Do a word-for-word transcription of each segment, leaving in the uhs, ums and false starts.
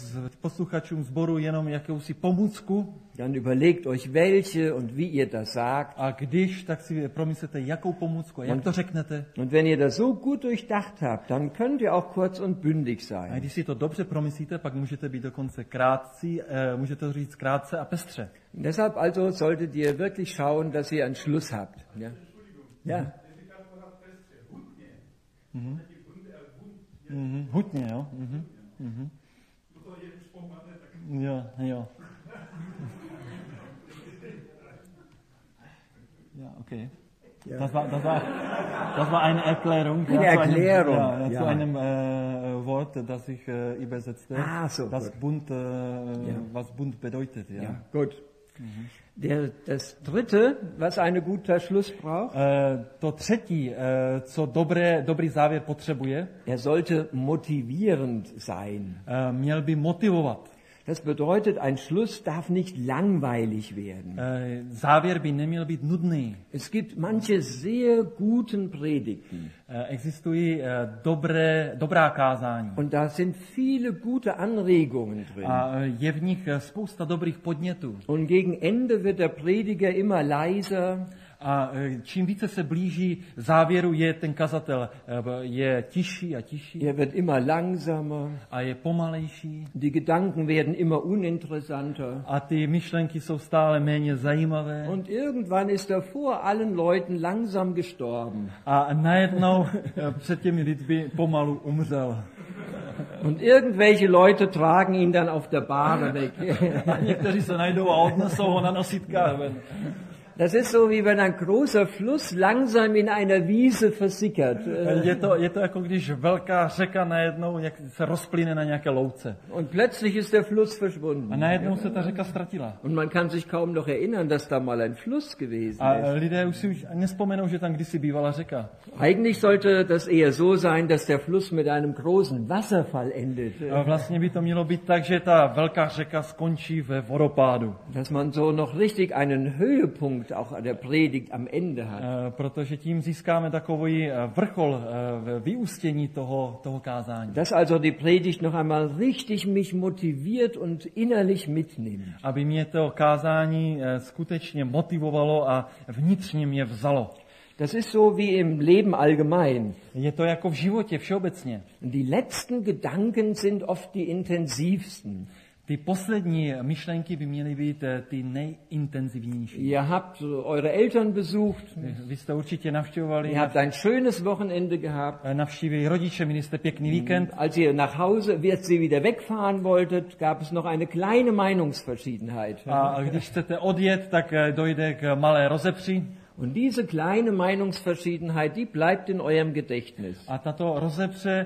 posluchačům sboru jenom jakousi pomůcku. Dann überlegt euch welche und wie ihr das sagt. A když, tak si promyslete, jakou pomůcku a jak to řeknete. Und wenn ihr das so gut durchdacht habt, dann könnt ihr auch kurz und bündig A sein. když si to dobře promyslíte, pak můžete být dokonce krátcí, eh, můžete to říct krátce a pestře. Deshalb also solltet ihr wirklich schauen, dass ihr einen Schluss habt. Ja. Ja. Mhm. Mhm. Hutně, jo. Mhm. Mhm. Jo, jo. Ja, okay. Ja. Das war, das war, das war eine Erklärung. Eine ja, zu einem, Erklärung, ja, ja, ja. zu einem äh, Wort, das ich äh, übersetzte. Ah, so, das gut. Bund, äh, Ja. was Bund bedeutet. Ja. Ja, gut. Der, das dritte, was ein guter Schluss braucht, Eh, to třetí, eh, co dobré, dobrý závěr potřebuje, er sollte motivierend sein. eh, měl by motivovat. Das bedeutet, ein Schluss darf nicht langweilig werden. Eh, Závěr by neměl být nudný. Es gibt manche sehr guten Predigten Eh, Existují eh, dobré, dobrá kázání. und da sind viele gute Anregungen drin. A eh, je v nich eh, spousta dobrých podnětů. Und gegen Ende wird der Prediger immer leiser. A eh, čím více se blíží závěru, je ten kazatel eh, je tišší a tišší Er wird immer langsamer. a je pomalejší. Die Gedanken werden immer uninteressanter. A ty myšlenky jsou stále méně zajímavé. Und irgendwann ist er vor allen Leuten langsam gestorben. A najednou eh, před těmi lidmi pomalu umřel. Und irgendwelche Leute tragen ihn dann auf der Bahre weg. A někteří se najdou a odnesou ho na nositkách ven. Das ist so, wie wenn ein großer Fluss langsam in einer Wiese versickert. Je to, je to jako když velká řeka najednou jak se rozplyne na nějaké louce. Und plötzlich ist der Fluss A verschwunden. najednou se ta řeka ztratila. Und man kann sich kaum noch erinnern, dass da mal ein Fluss gewesen A ist. lidé už si už nespomenou, že tam kdysi bývala řeka. Eigentlich sollte das eher so sein, dass der Fluss mit einem großen Wasserfall endet. A vlastně by to mělo být tak, že ta velká řeka skončí ve vodopádu. Dass man so noch richtig einen Höhepunkt auch an der Predigt am Ende hat. E, protože tím získáme takový e, vrchol e, v vyústění toho, toho kázání. Dass also die Predigt noch einmal richtig mich motiviert und innerlich mitnimmt. Aby mě to kázání e, skutečně motivovalo a vnitřně mě vzalo. Das ist so wie im Leben allgemein. Je to jako v životě všeobecně. Die letzten Gedanken sind oft die intensivsten. Ty poslední myšlenky by měly být eh, ty nejintenzivnější. Ihr habt eure Eltern besucht, Vy jste určitě navštěvovali, ihr habt ein schönes Wochenende gehabt. eh, navštívili rodiče, měli jste pěkný víkend. Als ihr nach Hause, als ihr wieder wegfahren wolltet, gab es noch eine kleine Meinungsverschiedenheit. A když chcete odjet, tak eh, dojde k malé rozepři. Und diese kleine Meinungsverschiedenheit, die bleibt in eurem Gedächtnis. A tato rozepře,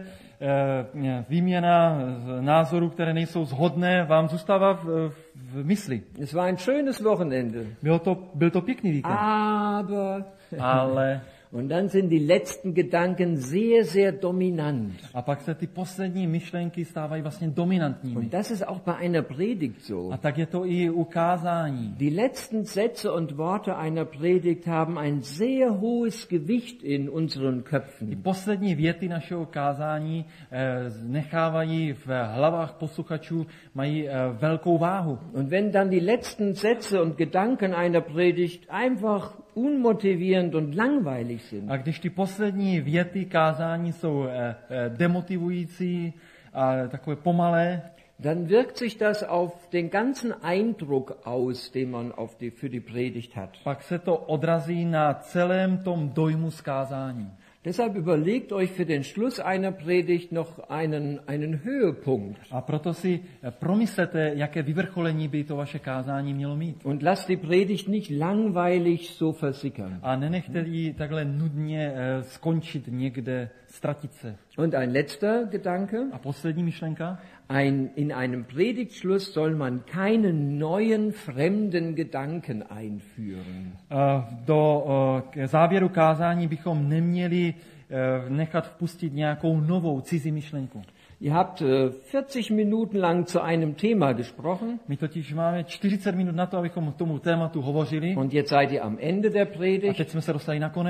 eh, výměna názorů, které nejsou shodné, vám zůstává v, v mysli. Es war ein schönes Wochenende. Byl to, byl to pěkný víkend, Aber, ale und dann sind die letzten Gedanken sehr, sehr dominant. a pak se ty poslední myšlenky stávají vlastně dominantními. Und das ist auch bei einer Predigt so. A tak je to i u kázání. Die letzten Sätze und Worte einer Predigt haben ein sehr hohes Gewicht in unseren Ty Köpfen. poslední věty našeho kázání eh, nechávají v hlavách posluchačů, mají eh, velkou váhu. Und wenn dann die letzten Sätze und Gedanken einer Predigt einfach unmotivierend und langweilig sind, A když ty poslední věty kázání jsou eh, eh, demotivující a takové pomalé, dann wirkt sich das auf den ganzen Eindruck aus, den man auf die, für die Predigt hat. pak se to odrazí na celém tom dojmu z kázání. Deshalb überlegt euch für den Schluss einer Predigt noch einen, einen Höhepunkt A proto si eh, promyslete, jaké vyvrcholení by to vaše kázání mělo mít. und lasst die Predigt nicht langweilig so versickern. A nenechte ji takhle nudně eh, skončit někde, ztratit se. Und ein letzter Gedanke. A poslední myšlenka. Ein, in einem Predigtschluss soll man keine neuen fremden Gedanken einführen. Eh, Do eh, k závěru kázání bychom neměli eh, nechat vpustit nějakou novou cizí myšlenku. Ihr habt äh, vierzig Minuten lang zu einem Thema gesprochen My totiž máme čtyřicet minut na to, abychom k tomu tématu hovořili. und jetzt seid ihr am Ende der A Predigt teď jsme se dostali na konec.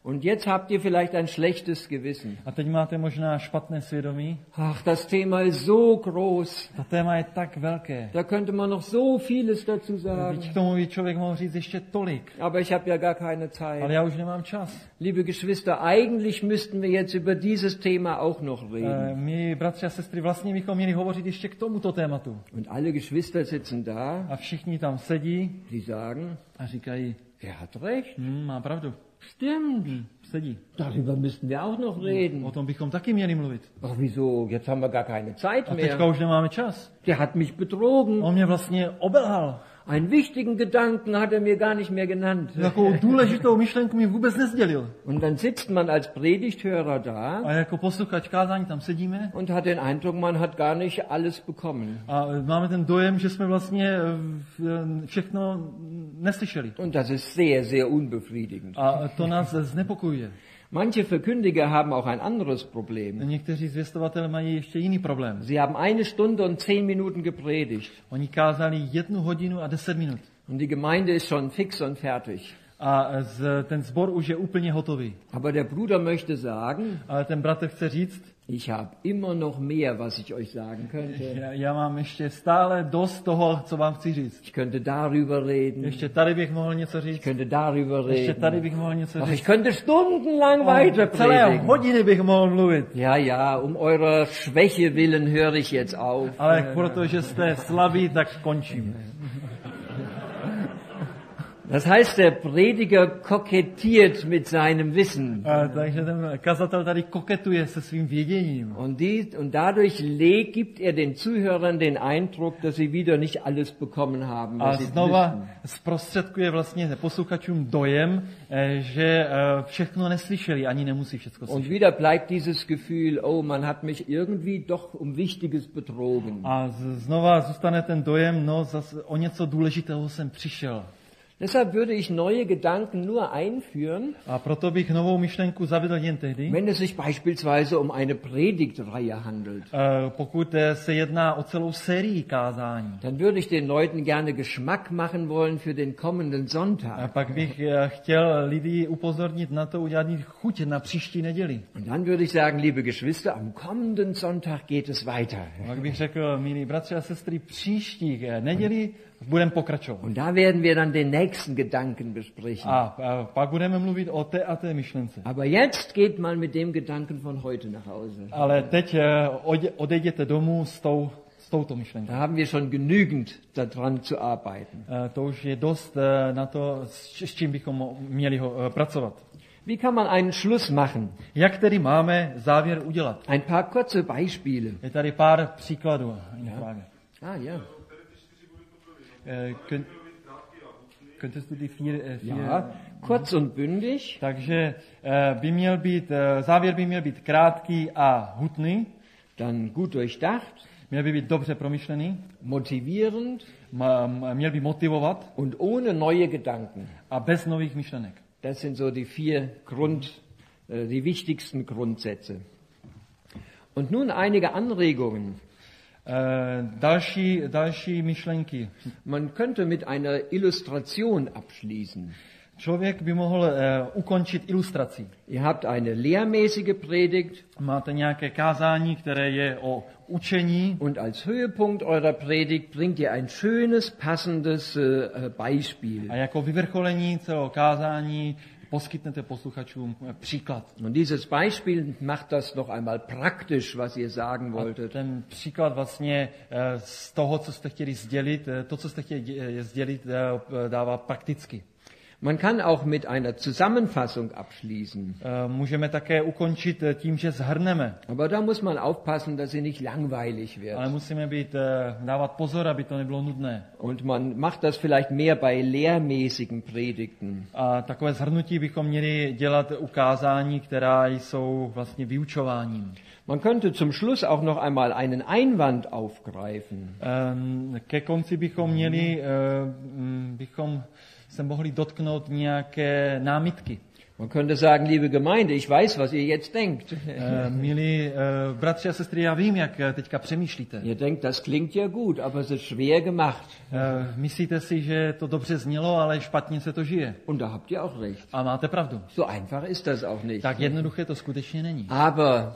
Und jetzt habt ihr vielleicht ein schlechtes Gewissen. A teď máte možná špatné svědomí. Ach, das Thema ist so groß. To téma je tak velké. Da könnte man noch so vieles dazu sagen. Teď k tomu by člověk mohl říct ještě tolik. Aber ich habe ja gar keine Ale Zeit. já už nemám čas. Liebe Geschwister, eigentlich müssten wir jetzt über dieses Thema auch noch Eh, reden. My, bratři a sestry, vlastně bychom měli hovořit ještě k tomuto tématu. Und alle Geschwister sitzen da, A všichni tam sedí die sagen, a říkají, er hat recht. hm, má pravdu. Stimmt. Sedí. Darüber müssten wir auch noch reden. O tom bychom taky měli mluvit. Ach, wieso? Jetzt haben wir gar keine Zeit A teďka mehr. už nemáme čas. Der hat mich betrogen. On mě vlastně obelhal. Einen wichtigen Gedanken hat er mir gar nicht mehr genannt. Takovou důležitou myšlenku mi vůbec nezdělil. Und dann sitzt man als Predigthörer da A jako posluchač kázání tam sedíme und hat den Eindruck, man hat gar nicht alles bekommen. a máme ten dojem, že jsme vlastně eh, v- všechno neslyšeli. Und das ist sehr, sehr unbefriedigend. A to nás znepokojuje. Manche Verkündiger haben auch ein anderes Problem. Někteří zvěstovatelé mají ještě jiný problém. Sie haben eine Stunde und zehn Minuten gepredigt. Oni kázali jednu hodinu a deset minut. Und die Gemeinde ist schon fix und fertig. A z, ten sbor už je úplně hotový. Aber der Bruder möchte sagen, Ale ten bratr chce říct, ich habe immer noch mehr, was ich euch sagen könnte. já, já mám ještě stále dost toho, co vám chci říct. Ich könnte darüber reden. Ještě tady bych mohl něco Ich říct. könnte darüber Ještě tady reden. bych mohl něco Ach, říct. ich könnte stundenlang weiter Celé predigen. hodiny bych mohl mluvit. Ja, ja, um eurer Schwäche willen höre ich jetzt auf. Ale protože jste slabí, tak končím. Das heißt, der Prediger kokettiert mit seinem Wissen. A, takže ten kazatel tady koketuje se svým věděním. Und, die, und dadurch le- gibt er den Zuhörern den Eindruck, dass sie wieder nicht alles bekommen haben, A was sie znova müssten. zprostředkuje vlastně posluchačům dojem, eh, že eh, všechno neslyšeli, ani nemusí všechno Und slyšet. wieder bleibt dieses Gefühl, oh, man hat mich irgendwie doch um Wichtiges betrogen. A z- znova zůstane ten dojem, no zase o něco důležitého jsem přišel. Deshalb würde ich neue Gedanken nur einführen, A proto bych novou myšlenku zavedl jen tehdy, wenn es sich beispielsweise um eine Predigtreihe handelt. eh, pokud eh, se jedná o celou sérii kázání. Dann würde ich den Leuten gerne Geschmack machen wollen für den kommenden A Sonntag. pak bych eh, chtěl lidi upozornit na to, udělat jim chuť na příští neděli. Und dann würde ich sagen, liebe Geschwister, am kommenden Sonntag geht es weiter. A pak bych řekl, milí bratři a sestry, příštích eh, neděli budeme pokračovat. Und da werden wir dann den nächsten Gedanken besprechen. A, a pak budeme mluvit o té a té myšlence. Aber jetzt geht mal mit dem Gedanken von heute nach Hause. Ale teď eh, odě- odejděte domů s, tou, s touto myšlenkou. Da haben wir schon genügend daran zu arbeiten. Eh, To už je dost eh, na to, s s čím bychom mo- měli ho, eh, pracovat. Wie kann man einen Schluss machen? Jak tedy máme závěr udělat? Ein paar kurze Beispiele. Je tady pár příkladů. Ah ja. Eh, kön- Könntest du die vier, eh, vier Ja, kurz und bündig, Takže eh, by měl být, eh, závěr by měl být krátký a hutný, dann gut durchdacht, měl by být dobře promyšlený, motivierend ma- m- měl by motivovat und ohne neue Gedanken. a bez nových myšlenek. Das sind so die vier Grund, äh, die wichtigsten Grundsätze. Und nun einige Anregungen. Eh, Další, další myšlenky. Man könnte mit einer Illustration abschließen. Člověk by mohl eh, ukončit ilustrací. Ihr habt eine lehrmäßige Predigt Máte nějaké kázání, které je o učení und als Höhepunkt eurer Predigt bringt ihr ein schönes, passendes äh, Beispiel. a jako vyvrcholení celého kázání poskytnete posluchačům eh, příklad. Und dieses Beispiel macht das noch einmal praktisch, was ihr sagen wolltet. Ten příklad vlastně eh, z toho, co jste chtěli sdělit, eh, to, co jste chtěli dě- sdělit, eh, dává prakticky. Man kann auch mit einer Zusammenfassung abschließen. Eh, Můžeme také ukončit eh, tím, že zhrneme, Aber da muss man aufpassen, dass sie nicht langweilig wird. ale musíme být, eh, dávat pozor, aby to nebylo nudné. Und man macht das vielleicht mehr bei lehrmäßigen Predigten. A takové zhrnutí bychom měli dělat u kázání, která jsou vlastně vyučováním. Man könnte zum Schluss auch noch einmal einen Einwand aufgreifen. Ehm, Ke konci bychom měli, eh, mm, bychom se mohli dotknout nějaké námitky. Man könnte sagen, liebe Gemeinde, ich weiß, was ihr jetzt denkt. Eh, Milí eh, bratři a sestry, já vím, jak eh, teďka přemýšlíte. Ihr denkt, das klingt ja gut, aber es ist schwer gemacht. Eh, Myslíte si, že to dobře znělo, ale špatně se to žije. Und da habt ihr auch recht. A máte pravdu. So einfach ist das auch nicht. Tak jednoduché to skutečně není. Aber,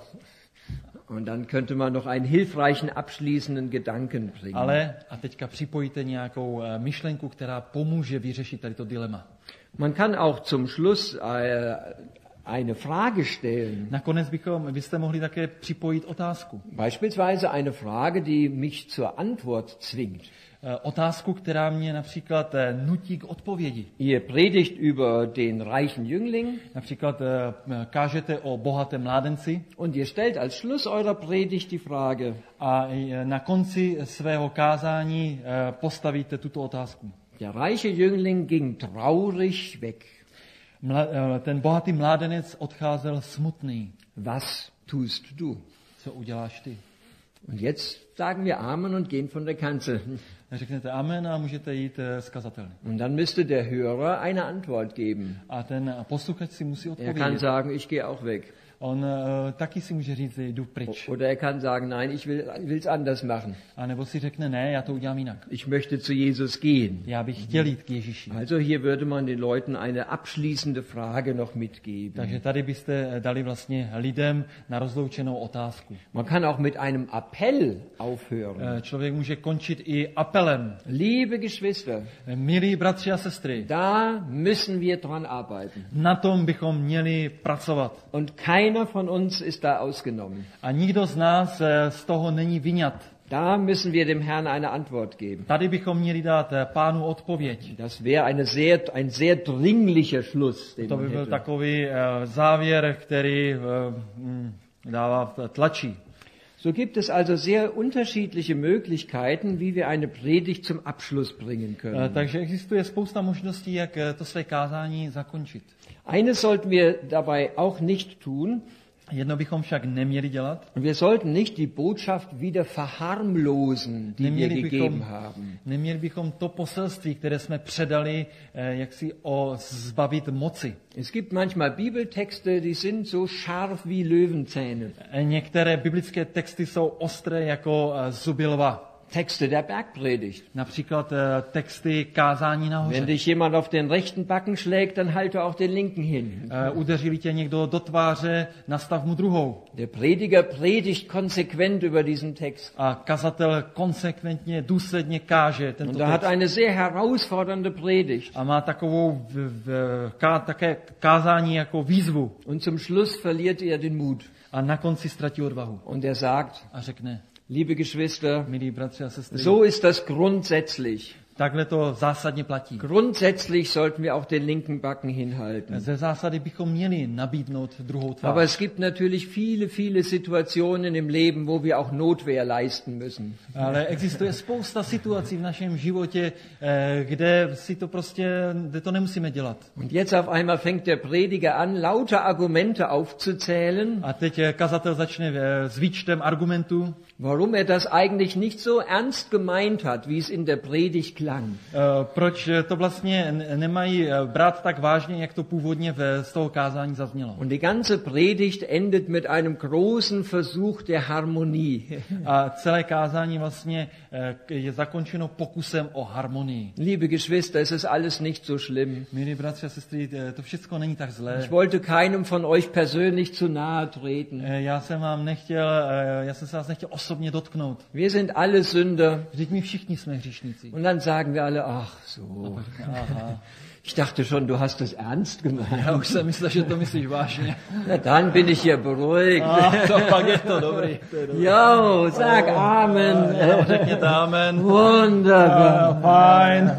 und dann könnte man noch einen hilfreichen abschließenden Gedanken bringen. Ale, a teďka připojíte nějakou eh, myšlenku, která pomůže vyřešit tady to dilema. Man kann auch zum Schluss äh, eine Frage stellen. Nakonec bychom, byste mohli také připojit otázku. Beispielsweise eine Frage, die mich zur Antwort zwingt. Eh, Otázku, která mě například eh, nutí k odpovědi. Ihr predigt über den reichen Jüngling Například eh, kážete o bohatém mládenci und ihr stellt als Schluss eurer Predigt die Frage, a eh, na konci svého kázání eh, postavíte tuto otázku. der reiche Jüngling ging traurig weg. Mla, eh, ten bohatý mládenec odcházel smutný. Was tust du? Co uděláš ty? Und jetzt sagen wir Amen und gehen von der Kanzel. Řeknete amen a můžete jít eh, z kazatelny. Und dann müsste der Hörer eine Antwort geben. A ten posluchač si musí Er kann odpovědět. sagen, ich gehe auch weg. On uh, taky si může říct, jdu pryč. Oder er kann sagen, nein, ich will es anders machen. A nebo si řekne, ne, já to udělám jinak. Ich möchte zu Jesus gehen. Já bych chtěl jít k Ježíši. Also hier würde man den Leuten eine abschließende Frage noch mitgeben. Takže tady byste dali vlastně lidem na rozloučenou otázku. Man kann auch mit einem Appell aufhören. Eh, Člověk může končit i apelem. Liebe Geschwister, Eh, Milí bratři a sestry, da müssen wir dran arbeiten. na tom bychom měli pracovat. Und keiner von uns ist da ausgenommen. A nikdo z nás eh, z toho není vyňat. Da müssen wir dem Herrn eine Antwort geben. Tady bychom měli dát eh, Pánu odpověď. Das wäre eine sehr, ein sehr dringlicher Schluss, den To man by byl hätte. takový eh, závěr, který eh, mm, dává tlačí. So gibt es also sehr unterschiedliche Möglichkeiten, wie wir eine Predigt zum Abschluss bringen Eh, können. Takže existuje spousta možností, jak eh, to své kázání zakončit. Eines sollten wir dabei auch nicht tun. Jedno bychom však neměli dělat. Wir sollten nicht die Botschaft wieder verharmlosen, die wir Neměli gegeben bychom, haben. neměli bychom to poselství, které jsme předali, eh, jak si o zbavit moci. Es gibt manchmal Bibeltexte, die sind so scharf wie Löwenzähne. Eh, Některé biblické texty jsou ostré jako eh, zuby lva. Texte der Bergpredigt. Například eh, texty kázání nahoře. Wenn dich jemand auf den rechten Backen schlägt, dann halte auch den linken hin. Eh, Udeřili tě někdo do tváře, nastav mu druhou. Der Prediger predigt konsequent über diesen Text. A kazatel konsekventně, důsledně káže tento Und er hat text. eine sehr herausfordernde Predigt. A má takovou v, v, ká, také kázání jako výzvu. Und zum Schluss verliert er den Mut. A na konci ztratí odvahu. Und er sagt, A řekne, liebe Geschwister, milí bratři a sestry, so ist das grundsätzlich. takhle to zásadně platí. Grundsätzlich sollten wir auch den linken Backen hinhalten. Ze zásady bychom měli nabídnout druhou tvář. Aber es gibt natürlich viele, viele Situationen im Leben, wo wir auch Notwehr leisten müssen. Ale existuje spousta situací v našem životě, eh, kde si to prostě, kde to nemusíme dělat. Und jetzt auf einmal fängt der Prediger an, lauter Argumente aufzuzählen, A teď eh, kazatel začne eh, s výčtem argumentů, warum er das eigentlich nicht so ernst gemeint hat, wie es in der Predigt klang. eh, proč to vlastně n- nemají eh, brát tak vážně, jak to původně ve, z toho kázání zaznělo. Und die ganze Predigt endet mit einem großen Versuch der Harmonie. A celé kázání vlastně eh, je zakončeno pokusem o harmonii. Liebe Geschwister, es ist alles nicht so schlimm. Milí bratři a sestry, eh, to všechno není tak zlé. Ich wollte keinem von euch persönlich zu nahe treten. Eh, Já jsem vám nechtěl, eh, já jsem se vás nechtěl osobně dotknout. Wir sind alle Sünder. Vždyť my všichni jsme hříšníci. Und dann sagen wir alle, ach so. Aha. Ich dachte schon, du hast das ernst Já gemeint. už jsem myslel, že to myslíš vážně. Na, dann bin ich hier beruhigt. A to pak je to dobrý. To je dobrý. Jo, sag Amen. Jo, řekněte amen. Wunderbar. Ah, fajn.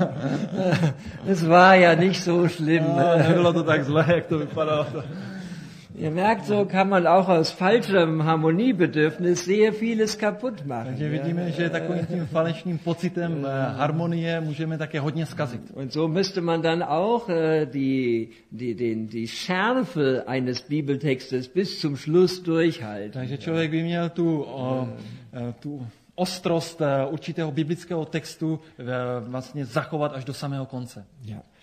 Es war ja nicht so schlimm. A nebylo to tak zlé, jak to vypadalo. Ihr merkt, so kann man auch aus falschem Harmoniebedürfnis sehr vieles kaputt machen. Takže vidíme, že takovým tím falešným pocitem eh, harmonie můžeme také hodně zkazit. Und so müsste man dann auch äh, die, die, den, die Schärfe eines Bibeltextes bis zum Schluss durchhalten. Takže člověk by měl tu, o, eh, tu ostrost eh, určitého biblického textu eh, vlastně zachovat až do samého konce. Ja.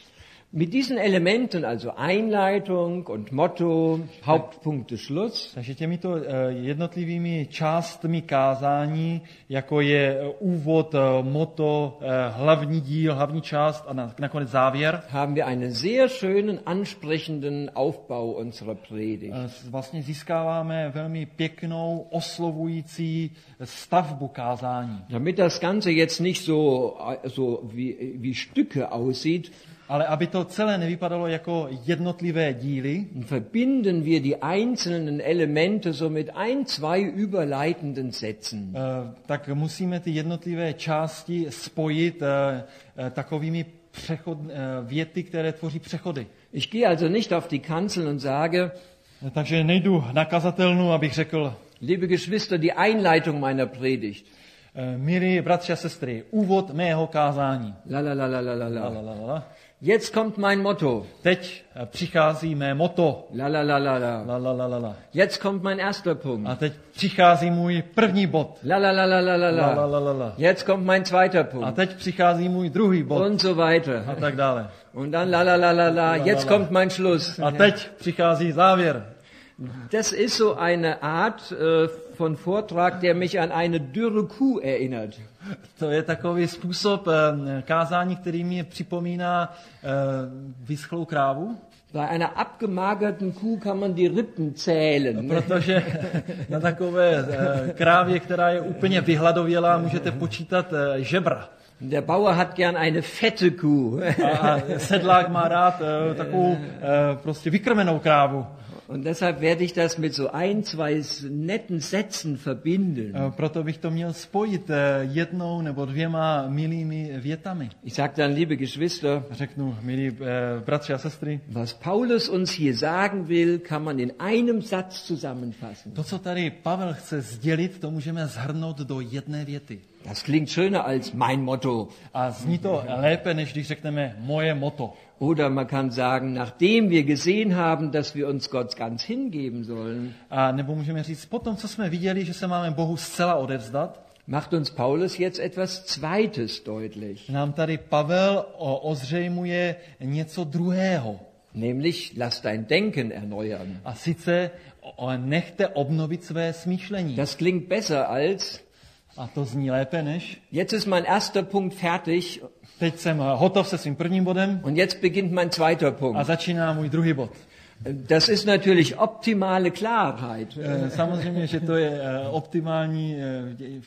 Mit diesen Elementen, also Einleitung und Motto, Hauptpunkte, Schluss, Takže těmito eh, jednotlivými částmi kázání, jako je eh, úvod, eh, moto, eh, hlavní díl, hlavní část a na, nakonec závěr, haben wir einen sehr schönen, ansprechenden Aufbau unserer Predigt. eh, vlastně získáváme velmi pěknou, oslovující stavbu kázání. Damit das Ganze jetzt nicht so, so wie, wie Stücke aussieht, Ale aby to celé nevypadalo jako jednotlivé díly, verbinden wir die einzelnen Elemente so mit ein, zwei überleitenden Sätzen. eh, tak musíme ty jednotlivé části spojit eh, eh, takovými přechod, eh, věty, které tvoří přechody. Ich gehe also nicht auf die Kanzel und sage, Eh, Takže nejdu na kazatelnu, abych řekl, liebe Geschwister, die Einleitung meiner Predigt. eh, milí bratři a sestry, úvod mého kázání. La la la la la la La, la. la, la, la. Jetzt kommt mein Motto. Teď eh, přichází mé moto. La la la la la. La, la, la, la, la. Jetzt kommt mein erster Punkt. A teď přichází můj první bod. La la la la la la La, la, la. la, la, la. Jetzt kommt mein zweiter A Punkt. teď přichází můj druhý bod. Und so weiter. A tak dále. Und dann la la la la la. Jetzt la, la. kommt mein Schluss. A teď přichází závěr. Das ist so eine Art äh, von Vortrag, der mich an eine dürre Kuh erinnert. To je takový způsob eh, kázání, který mi připomíná eh, vyschlou krávu, Bei einer abgemagerten Kuh kann man die Rippen zählen. protože na takové eh, krávě, která je úplně vyhladovělá, můžete počítat eh, žebra. Der Bauer hat gern eine fette Kuh. A, a sedlák má rád eh, takovou eh, prostě vykrmenou krávu. Und deshalb werde ich das mit so ein, zwei netten Sätzen verbinden. Eh, Proto bych to měl spojit eh, jednou nebo dvěma milými větami. Ich sage dann, liebe Geschwister, Řeknu, milí eh, bratři a sestry, was Paulus uns hier sagen will, kann man in einem Satz zusammenfassen. to, co tady Pavel chce sdělit, to můžeme shrnout do jedné věty. Das klingt schöner als mein Motto. A zní to lépe, než když řekneme moje moto. Oder man kann sagen, nachdem wir gesehen haben, dass wir uns Gott ganz hingeben sollen, A nebo můžeme říct, potom, co jsme viděli, že se máme Bohu zcela odevzdat, macht uns Paulus jetzt etwas Zweites deutlich. nám tady Pavel o- ozřejmuje něco druhého. Nämlich, lass dein Denken erneuern. A sice o- nechte obnovit své smýšlení. Das klingt besser als, A to zní lépe než, jetzt ist mein erster Punkt fertig teď jsem hotov se svým prvním bodem und jetzt beginnt mein zweiter a Punkt. začíná můj druhý bod. Das ist natürlich optimale Klarheit. Eh, Samozřejmě, že to je eh, optimální, eh,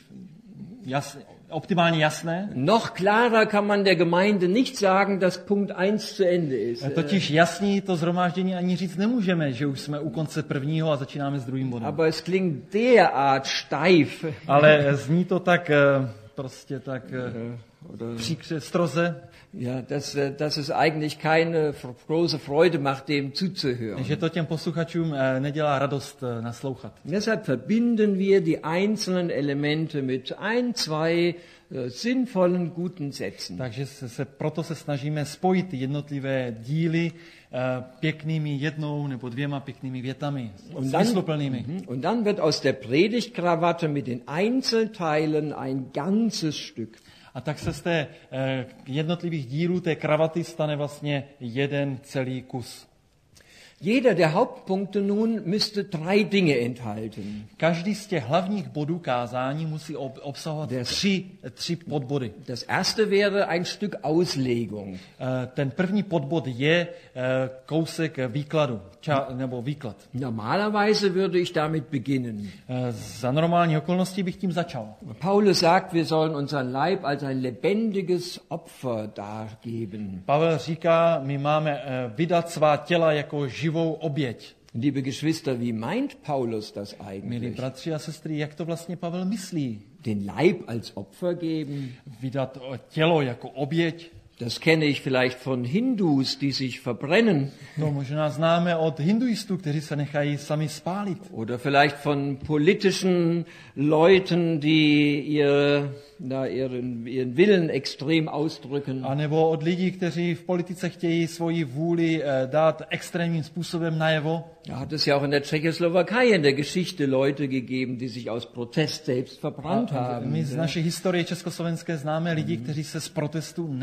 jas, optimálně jasné. Noch klarer kann man der Gemeinde nicht sagen, dass Punkt eins zu Ende ist. Eh, Totiž jasný to zhromáždění ani říct nemůžeme, že už jsme u konce prvního a začínáme s druhým bodem. Aber es klingt derart steif. Ale zní to tak, eh, prostě tak eh, Oder, příkře, stroze, ja, dass, äh, dass es eigentlich keine f- große Freude macht, dem zuzuhören. že to těm posluchačům eh, nedělá radost eh, naslouchat. Deshalb verbinden wir die einzelnen Elemente mit ein, zwei äh, sinnvollen, guten Sätzen. Takže se, se, proto se snažíme spojit ty jednotlivé díly eh, pěknými jednou nebo dvěma pěknými větami, smysluplnými. Mhm. Und dann wird aus der Predigtkrawatte mit den Einzelteilen ein ganzes Stück. A tak se z té eh, jednotlivých dílů té kravaty stane vlastně jeden celý kus. Jeder der Hauptpunkte nun müsste drei Dinge enthalten. Každý z těch hlavních bodů kázání musí ob, obsahovat Der- tři, tři podbody. Das erste wäre ein Stück Auslegung. Eh, Ten první podbod je eh, kousek výkladu, ča, nebo výklad. Normalerweise würde ich damit beginnen. Eh, Za normální okolností bych tím začal. Paulus sagt, wir sollen unseren Leib als ein lebendiges Opfer dargeben. Pavel říká, my máme eh, vydat svá těla jako živou oběť. Liebe Geschwister, wie meint Paulus das Milí eigentlich? bratři a sestry, jak to vlastně Pavel myslí? Den Leib als Opfer geben? Vydat eh, tělo jako oběť? Das kenne ich vielleicht von Hindus, die sich verbrennen. To možná známe od hinduistů, kteří se nechají sami spálit. Oder vielleicht von politischen Leuten, die ihr, na, ihren, ihren Willen extrem ausdrücken. A nebo od lidí, kteří v politice chtějí svoji vůli eh, dát extrémním způsobem najevo. Da hat es ja auch in der Tschechoslowakei in der Geschichte Leute gegeben, die sich aus Protest selbst verbrannt A haben. my z naší historie československé známe lidi, kteří se z protestu nechali upálit.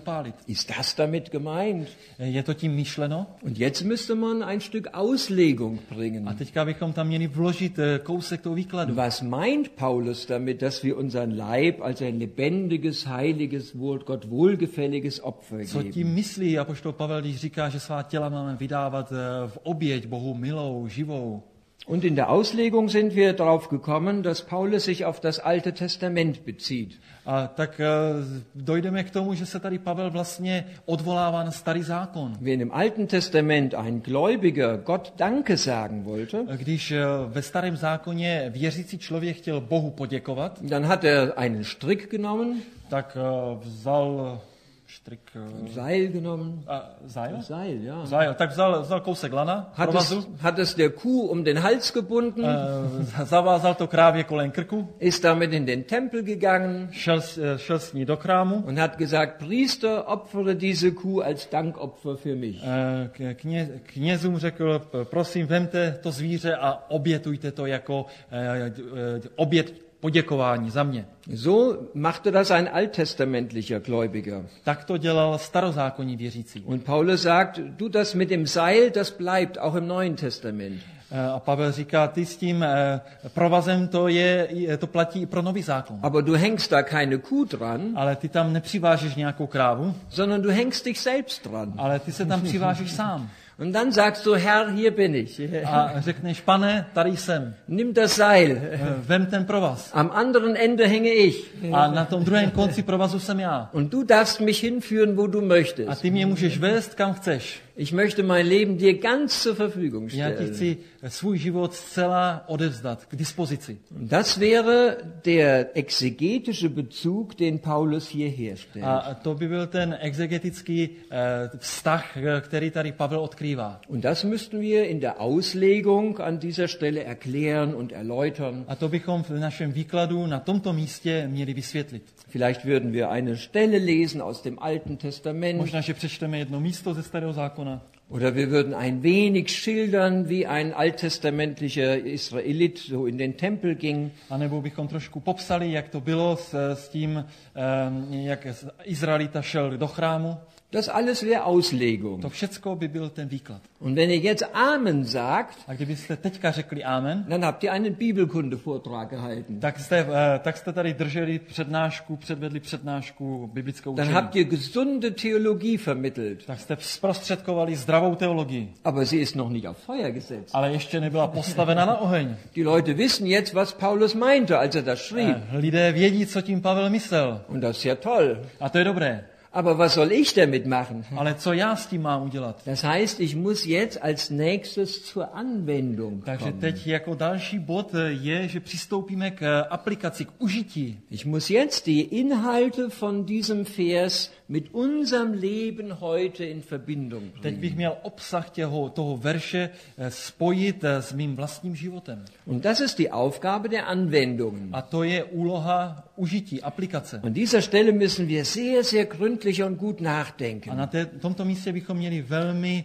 upálit. Ist das damit gemeint? Je to tím myšleno? Und jetzt müsste man ein Stück Auslegung A bringen. teďka bychom tam měli vložit eh, kousek toho výkladu. Was meint Paulus damit, dass wir unseren Leib als ein lebendiges, heiliges, wohl- Gott wohlgefälliges Opfer Co geben? tím myslí apoštol Pavel, když říká, že svá těla máme vydávat eh, v oběť Bohu milou, živou? Und in der Auslegung sind wir darauf gekommen, dass Paulus sich auf das Alte Testament bezieht. A tak eh, dojdeme k tomu, že se tady Pavel vlastně odvolává na starý zákon. Wenn im Alten Testament ein Gläubiger Gott Danke sagen wollte, Když eh, ve starém zákoně věřící člověk chtěl Bohu poděkovat, dann hat er einen Strick genommen, tak eh, vzal štrik, eh, Seil genommen, a, zail? Seil, ja. Zail. Tak vzal, vzal kousek lana, Hat es, provazu, hat es der Kuh um den Hals gebunden, eh, zavázal to krávě kolem krku, ist damit in den Tempel gegangen šel, s- eh, šel s ní do krámu, und hat gesagt, Priester, opfere diese Kuh als Dankopfer für mich. eh, k- kně, knězům řekl, p- prosím, vemte to zvíře a obětujte to jako eh, eh, obět poděkování za mě. So machte das ein alttestamentlicher Gläubiger. Tak to dělal starozákonní věřící. Und Paulus sagt, du, das mit dem Seil, das bleibt auch im Neuen Testament. Eh, A Pavel říká, ty s tím eh, provazem to, je, je- to platí i pro nový zákon. Aber du hängst da keine Kuh dran, Ale ty tam nepřivážeš nějakou krávu, sondern du hängst dich selbst dran. ale ty se tam přivážeš sám. Und dann sagst du, Herr, hier bin ich. A řekneš, pane, tady jsem, Nimm das Seil. eh, vem ten provaz. Am anderen Ende hänge ich. A na tom druhém konci provazu jsem já. Und du darfst mich hinführen, wo du A möchtest. ty mě můžeš vést, kam chceš. Ich möchte mein Leben dir ganz zur Verfügung Já ti stellen. chci svůj život zcela odevzdat k dispozici. Und das wäre der exegetische Bezug, den Paulus hier herstellt. A to by byl ten exegetický eh, vztah, eh, který tady Pavel odkrývá. Und das müssten wir in der Auslegung an dieser Stelle erklären und erläutern. A to bychom v našem výkladu na tomto místě měli vysvětlit. Vielleicht würden wir eine Stelle lesen aus dem Alten Testament. Možná, že přečteme jedno místo ze Starého zákona. Oder wir würden ein wenig schildern, wie ein alttestamentlicher Israelit so in den Tempel ging. A nebo bychom trošku popsali, jak to bylo s, s tím, eh, jak Izraelita šel do chrámu. Das alles wäre Auslegung. To všecko by byl ten výklad. Und wenn ihr jetzt Amen sagt, A kdybyste teďka řekli amen, dann habt ihr einen Bibelkunde-Vortrag gehalten. tak jste, eh, tak jste tady drželi přednášku, předvedli přednášku biblickou Dann učení. habt ihr gesunde Theologie vermittelt. Tak jste zprostředkovali zdravou teologii, Aber sie ist noch nicht auf Feuer gesetzt. ale ještě nebyla postavena na oheň. Die Leute wissen jetzt, was Paulus meinte, als er das schrieb. Eh, Lidé vědí, co tím Pavel myslel. Und das ist ja toll. A to je dobré. Aber was soll ich damit machen? Ale co já s tím mám udělat? Das heißt, ich muss jetzt als nächstes zur Anwendung Takže kommen. teď jako další bod je, že přistoupíme k aplikaci, k užití. Ich muss jetzt die Inhalte von diesem Vers mit unserem Leben heute in Verbindung Teď bringen. bych měl obsah těho, toho verše eh, spojit eh, s mým vlastním životem. Und das ist die Aufgabe der Anwendungen. A to je úloha užití, aplikace. An dieser Stelle müssen wir sehr, sehr gründlich und gut A nachdenken. na té, tomto místě bychom měli velmi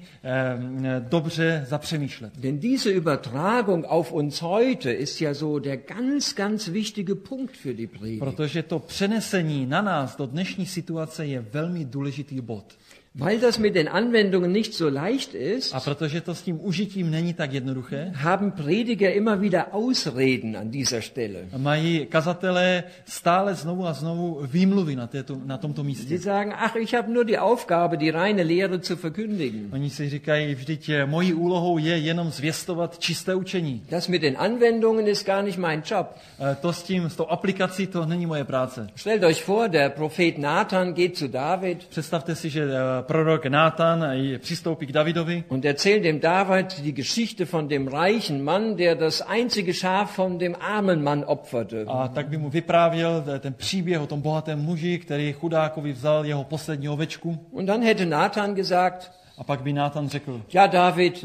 eh, dobře zapřemýšlet. Denn diese Übertragung auf uns heute ist ja so der ganz, ganz wichtige Punkt für die Predigt. Protože to přenesení na nás do dnešní situace je velmi důležitý bod. Weil das mit den Anwendungen nicht so leicht ist, A protože to s tím užitím není tak jednoduché, haben Prediger immer wieder Ausreden an dieser Stelle. mají kazatelé stále znovu a znovu výmluvy na, této, na tomto Sie místě. sagen, ach, ich habe nur die Aufgabe, die reine Lehre zu verkündigen. Oni si říkají, vždyť eh, mojí úlohou je jenom zvěstovat čisté učení. Das mit den Anwendungen ist gar nicht mein Job. Eh, To s tím, s tou aplikací, to není moje práce. Stellt euch vor, der Prophet Nathan geht zu David Představte si, že eh, prorok Nátan eh, přistoupí k Davidovi und erzählt dem David die Geschichte von dem reichen Mann, der das einzige Schaf von dem armen Mann opferte. a tak by mu vyprávěl eh, ten příběh o tom bohatém muži, který chudákovi vzal jeho poslední ovečku. Und dann hätte Nathan gesagt, A pak by Nátan řekl, ja David,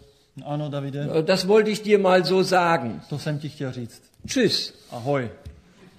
ano Davide, äh, das wollte ich dir mal so sagen. to jsem ti chtěl říct. Tschüss. Ahoj.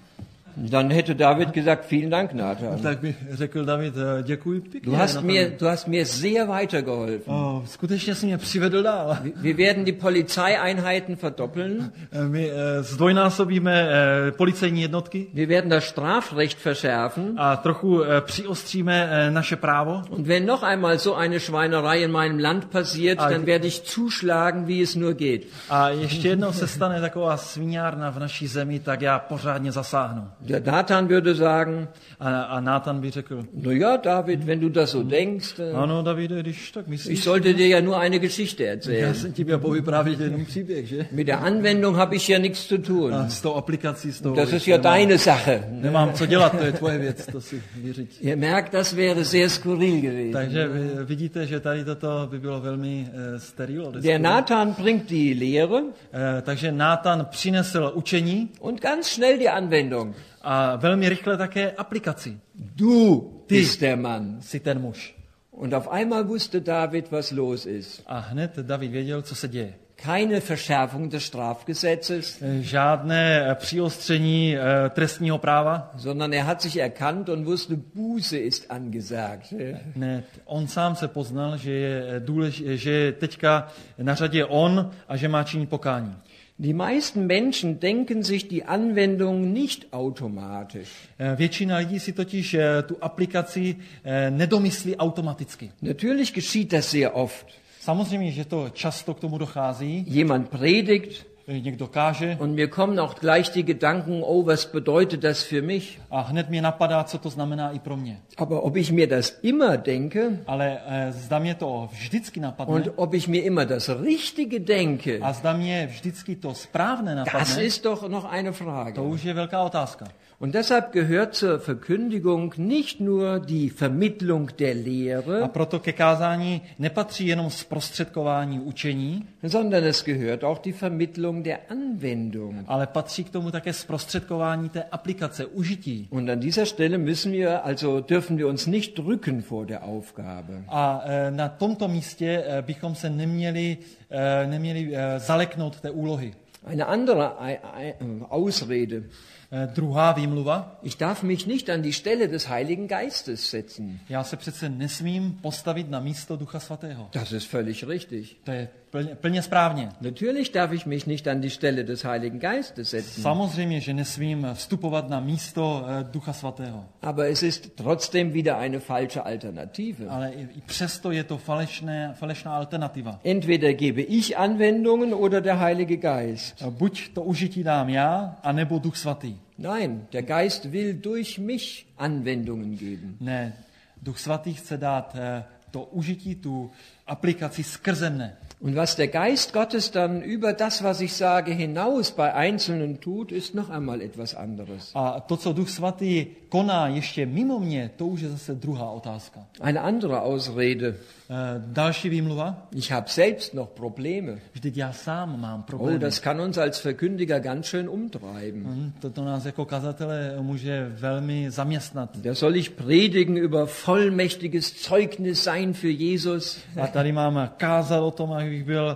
Dann hätte David gesagt, vielen Dank, Nathan. Tak by řekl David, eh, děkuji pěkně. Du hast Nathane. mir, du hast mir sehr weitergeholfen. Oh, skutečně jsi mě přivedl dál. Wir werden die Polizeieinheiten verdoppeln. Eh, My eh, zdvojnásobíme eh, policejní jednotky Wir werden das Strafrecht verschärfen. a trochu eh, přiostříme eh, naše právo. Und wenn noch einmal so eine Schweinerei in meinem Land passiert, Ah, dann werde ich zuschlagen, wie es nur geht. A ještě jednou se stane taková sviňárna v naší zemi, tak já pořádně zasáhnu. Der Nathan würde sagen, A, a Nátan by řekl, no ja, David, wenn du das so denkst, äh, ano, Davide, když tak ich myslíš, sollte dir ja nur eine Geschichte já erzählen. jsem ti měl povyprávět jenom příběh, že? Mit der Anwendung habe ich ja nichts zu tun. A s tou aplikací, s tou, Das ist víš, ja nemám, deine Sache. nemám co dělat, to je tvoje věc, to si vyřiď. Ihr merkt, das wäre sehr skurril gewesen. Takže vy vidíte, že tady toto by bylo velmi uh, steril. Der Nathan bringt die Lehre Uh, takže Nátan přinesl učení und ganz schnell die Anwendung. a velmi rychle také aplikaci. Du Ty. bist der Mann. Jsi ten muž. Und auf einmal wusste David, was los ist. A hned David věděl, co se děje. Keine Verschärfung des Strafgesetzes, Eh, Žádné eh, přiostření eh, trestního práva. sondern er hat sich erkannt und wusste, Buße ist angesagt. Ne, on sám se poznal, že je, důlež, že je teďka na řadě on a že má činit pokání. Die meisten Menschen denken sich die Anwendung nicht automatisch. Eh, Většina lidí si totiž eh, tu aplikaci eh, nedomyslí automaticky. Natürlich geschieht das sehr oft. Samozřejmě, že to často k tomu dochází. Jemand predigt Eh, Někdo káže und mir kommen auch gleich die Gedanken, oh, was bedeutet das für mich? a hned mě napadá, co to znamená i pro mě. Aber ob ich mir das immer denke Ale eh, zda mě to vždycky napadne und ob ich mir immer das Richtige denke, a zda mě vždycky to správné das napadne, ist doch noch eine to Frage. už je velká otázka. Und deshalb gehört zur Verkündigung nicht nur die Vermittlung der A Lehre, proto ke kázání nepatří jenom zprostředkování učení, sondern es gehört auch die Vermittlung der Anwendung. ale patří k tomu také zprostředkování té aplikace, užití. Und an dieser Stelle müssen wir, also dürfen wir uns nicht drücken vor der Aufgabe. A e, na tomto místě e, bychom se neměli, e, neměli e, zaleknout té úlohy. Eine andere Ei- Ei- Ausrede. E, druhá výmluva. Ich darf mich nicht an die Stelle des Heiligen Geistes setzen. Já se přece nesmím postavit na místo Ducha Svatého. Das ist völlig richtig. To je plně, plně správně. Natürlich darf ich mich nicht an die Stelle des Heiligen Geistes setzen. Samozřejmě, že nesmím vstupovat na místo e, Ducha Svatého. Aber es ist trotzdem wieder eine falsche Alternative. Ale i, i přesto je to falešné, falešná alternativa. Entweder gebe ich Anwendungen oder der Heilige Geist. E, Buď to užití dám já, anebo Duch Svatý. Nein, der Geist will durch mich Anwendungen geben. Ne, Duch Svatý chce dát eh, to užití, tu aplikaci skrze mne. Und was der Geist Gottes dann über das, was ich sage, hinaus bei Einzelnen tut, ist noch einmal etwas anderes. A to, co Duch Svatý koná ještě mimo mě, to už je zase druhá otázka. Eine andere Ausrede. Eh, další výmluva. Ich habe selbst noch Probleme. Vždyť já sám mám Oh, problémy. das kann uns als Verkündiger ganz schön umtreiben. Hm, Toto nás jako kazatele může velmi zaměstnat. Da soll ich predigen über vollmächtiges Zeugnis sein für Jesus. A tady mám kázat o tom, abych byl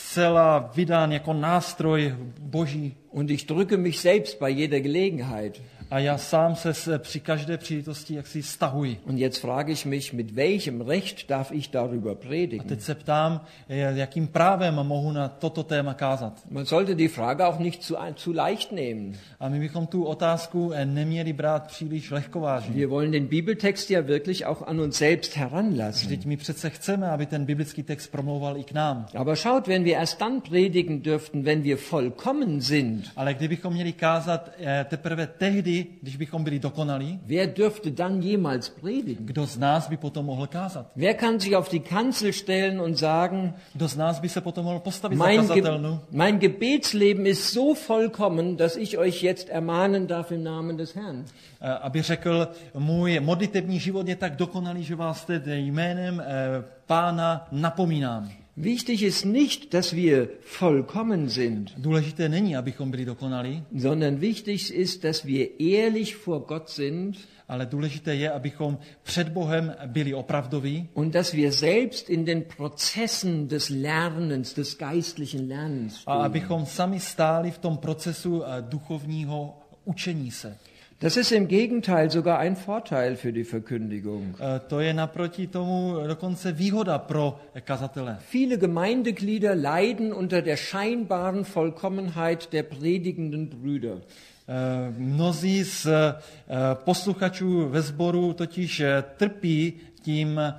zcela vydán jako nástroj Boží. Und ich drücke mich selbst bei jeder Gelegenheit. A já sám se s- při každé příležitosti jaksi stahuji. Und jetzt frage ich mich, mit welchem Recht darf ich darüber predigen? Teď se ptám, eh, jakým právem mohu na toto téma kázat. Man sollte die Frage auch nicht zu, zu leicht nehmen. A my bychom tu otázku eh, neměli brát příliš lehkovážně. Wir wollen den Bibeltext ja wirklich auch an uns selbst heranlassen. Vždyť my přece chceme, aby ten biblický text promlouval i k nám. Aber schaut, wenn wir erst dann predigen dürften, wenn wir vollkommen sind, Ale kdybychom měli kázat eh, teprve tehdy, když bychom byli dokonalí, wer dürfte dann jemals predigen? kdo z nás by potom mohl kázat? Wer kann sich auf die Kanzel stellen und sagen, Kdo z nás by se potom mohl postavit za mein, Ge kazatelnu? mein Gebetsleben ist so vollkommen, dass ich euch jetzt ermahnen darf im Namen des Herrn? Eh, Aby řekl, můj modlitební život je tak dokonalý, že vás tedy jménem eh, Pána napomínám. Wichtig ist nicht, dass wir vollkommen sind, Důležité není, abychom byli dokonalí, sondern wichtig ist, dass wir ehrlich vor Gott sind ale důležité je, abychom před Bohem byli opravdoví und dass wir selbst in den Prozessen des Lernens, des geistlichen Lernens a stehen. abychom sami stáli v tom procesu eh, duchovního učení se. Das ist im Gegenteil sogar ein Vorteil für die Verkündigung. Eh, To je naproti tomu dokonce výhoda pro kazatele. Viele Gemeindeglieder leiden unter der scheinbaren Vollkommenheit der predigenden Brüder. Eh, Mnozí z eh, posluchačů ve sboru totiž eh, trpí tím eh,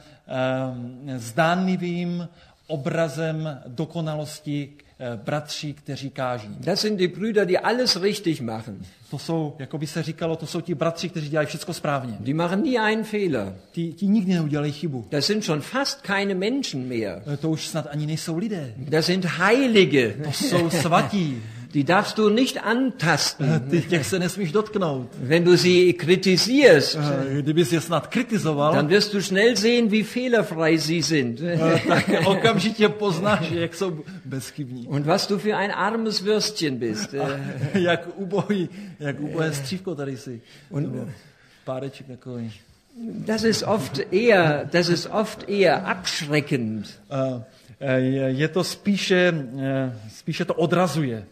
zdánlivým obrazem dokonalosti eh, bratří, kteří káží. Das sind die Brüder, die alles richtig machen. To jsou, jako by se říkalo, to jsou ti bratři, kteří dělají všechno správně. Die machen nie einen Fehler. Ti, ti nikdy neudělají chybu. Das sind schon fast keine Menschen mehr. Eh, To už snad ani nejsou lidé. Das sind Heilige. To jsou svatí. Die darfst du nicht antasten. Ty těch se nesmíš dotknout. Wenn du sie kritisierst, Eh, Kdybys je snad kritizoval, dann wirst du schnell sehen, wie fehlerfrei sie sind. eh, tak okamžitě poznáš, jak jsou bezchybní. Und was du für ein armes Würstchen bist. jak ubohý, jak ubohé střívko tady si. Nebo páreček takový. Das ist oft eher, das ist oft eher abschreckend. Eh, eh, Je je to spíše, eh, spíše to odrazuje.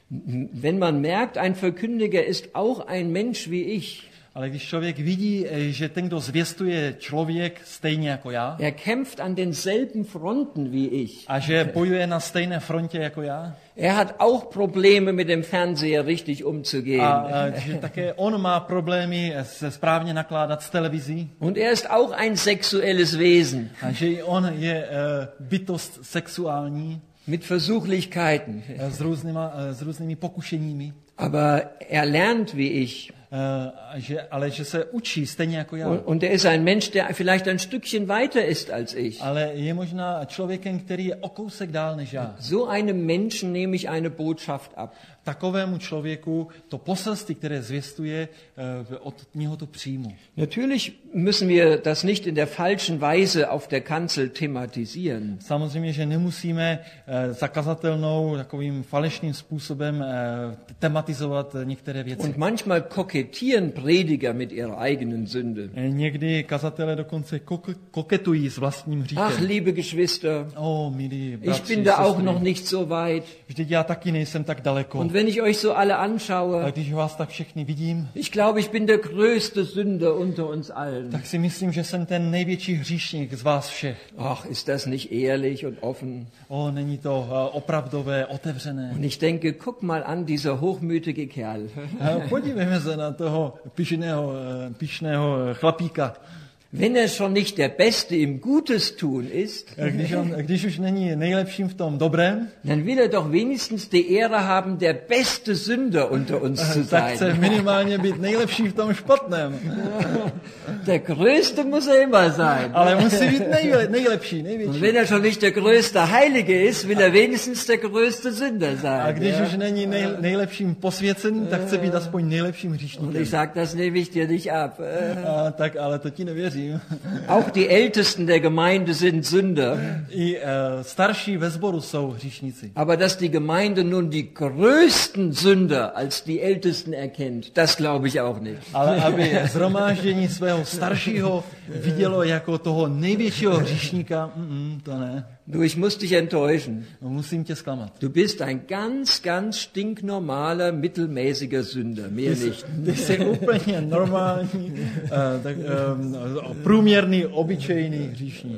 Wenn man merkt, ein Verkündiger ist auch ein Mensch wie ich. Ale když člověk vidí, eh, že ten, kdo zvěstuje, člověk stejně jako já, Er kämpft an denselben Fronten wie ich. a že bojuje na stejné frontě jako já, Er hat auch Probleme mit dem Fernseher richtig umzugehen. a, a že také on má problémy se správně nakládat s televizí, Und er ist auch ein sexuelles Wesen a že i on je eh, bytost sexuální mit Versuchlichkeiten. eh, s, různýma, eh, s různými pokušeními, Aber er lernt wie ich. eh, a že, ale že se učí stejně jako já. Und, und er ist ein Mensch, der vielleicht ein Stückchen weiter ist als ich. Ale je možná člověkem, který je o kousek dál než já. So einem Menschen nehme ich eine Botschaft ab. Takovému člověku to poselství, které zvěstuje, eh, od něho to přijmu. Natürlich müssen wir das nicht in der falschen Weise auf der Kanzel thematisieren. Samozřejmě, že nemusíme eh, zakazatelnou takovým falešným způsobem eh, tematizovat některé věci. Und manchmal kokettieren Prediger mit ihrer eigenen Sünde. Eh, Někdy kazatelé dokonce kok- koketují s vlastním hříchem. Ach, liebe Geschwister, O, milí ich bratři, bin da auch sestry, noch nicht so weit. vždyť já taky nejsem tak daleko. Und wenn ich euch so alle A anschaue, když vás tak všechny vidím, ich glaube, ich bin der größte Sünder unter uns allen. tak si myslím, že jsem ten největší hříšník z vás všech. Ach, ist das nicht ehrlich und offen? O, není to eh, opravdové, otevřené. Und ich denke, guck mal an, dieser hochmütige Kerl. A podívejme se na toho pišného, eh, pišného eh, chlapíka. Wenn er schon nicht der Beste im Gutes tun ist, Eh, Když, on, když už není nejlepším v tom dobrém, dann will er doch wenigstens die Ehre haben, der beste Sünder unter uns zu tak chce sein. minimálně být nejlepší v tom špatném. Der Größte muss er immer sein. Ale musí být nejle, nejlepší, Und největší. wenn er schon nicht der größte Heilige ist, will er wenigstens der größte Sünder A sein. když Ja? už není nej, nejlepším posvěceným, tak chce být aspoň nejlepším Und hříšníkem. ich sage, das nehme ich dir nicht ab. A, tak ale to ti nevěřím. Auch die Ältesten der Gemeinde sind Sünder. I uh, starší ve sboru jsou hříšníci. Aber dass die Gemeinde nun die größten Sünder als die Ältesten erkennt, das glaube ich auch nicht. Ale aby zhromáždění svého staršího vidělo jako toho největšího hříšníka, mm, to ne. Du, ich muss dich enttäuschen. Musím tě zklamat. Du bist ein ganz, ganz stinknormaler, mittelmäßiger Sünder, mehr nicht. Ty jsi úplně normální, uh, tak, um, průměrný, obyčejný hříšník.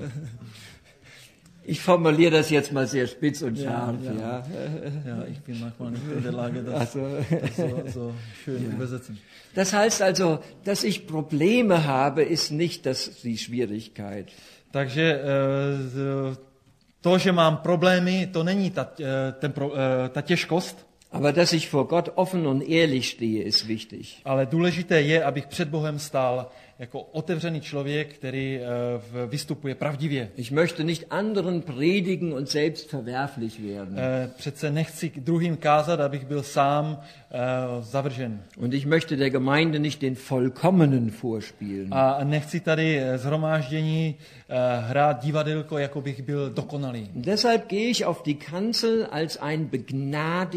Ich formuliere das jetzt mal sehr spitz und scharf. Ja, Ja, Ja, ich bin manchmal nicht in der Lage, das, Also, das so, so schön übersetzen. das heißt also, dass ich Probleme habe, ist nicht das, die Schwierigkeit. Takže uh, to, že mám problémy, to není ta, uh, ten pro, uh, ta těžkost, Aber dass ich vor Gott offen und ehrlich stehe, ist wichtig. ale důležité je, abych před Bohem stál jako otevřený člověk, který uh, vystupuje pravdivě. Ich möchte nicht anderen predigen und selbst verwerflich werden. Uh, přece nechci k druhým kázat, abych byl sám uh, zavržen. Und ich möchte der Gemeinde nicht den Vollkommenen vorspielen. A nechci tady shromáždění uh, hrát divadelko, jako bych byl dokonalý. Und deshalb gehe ich auf die Kanzel als ein begnadigter Sünder.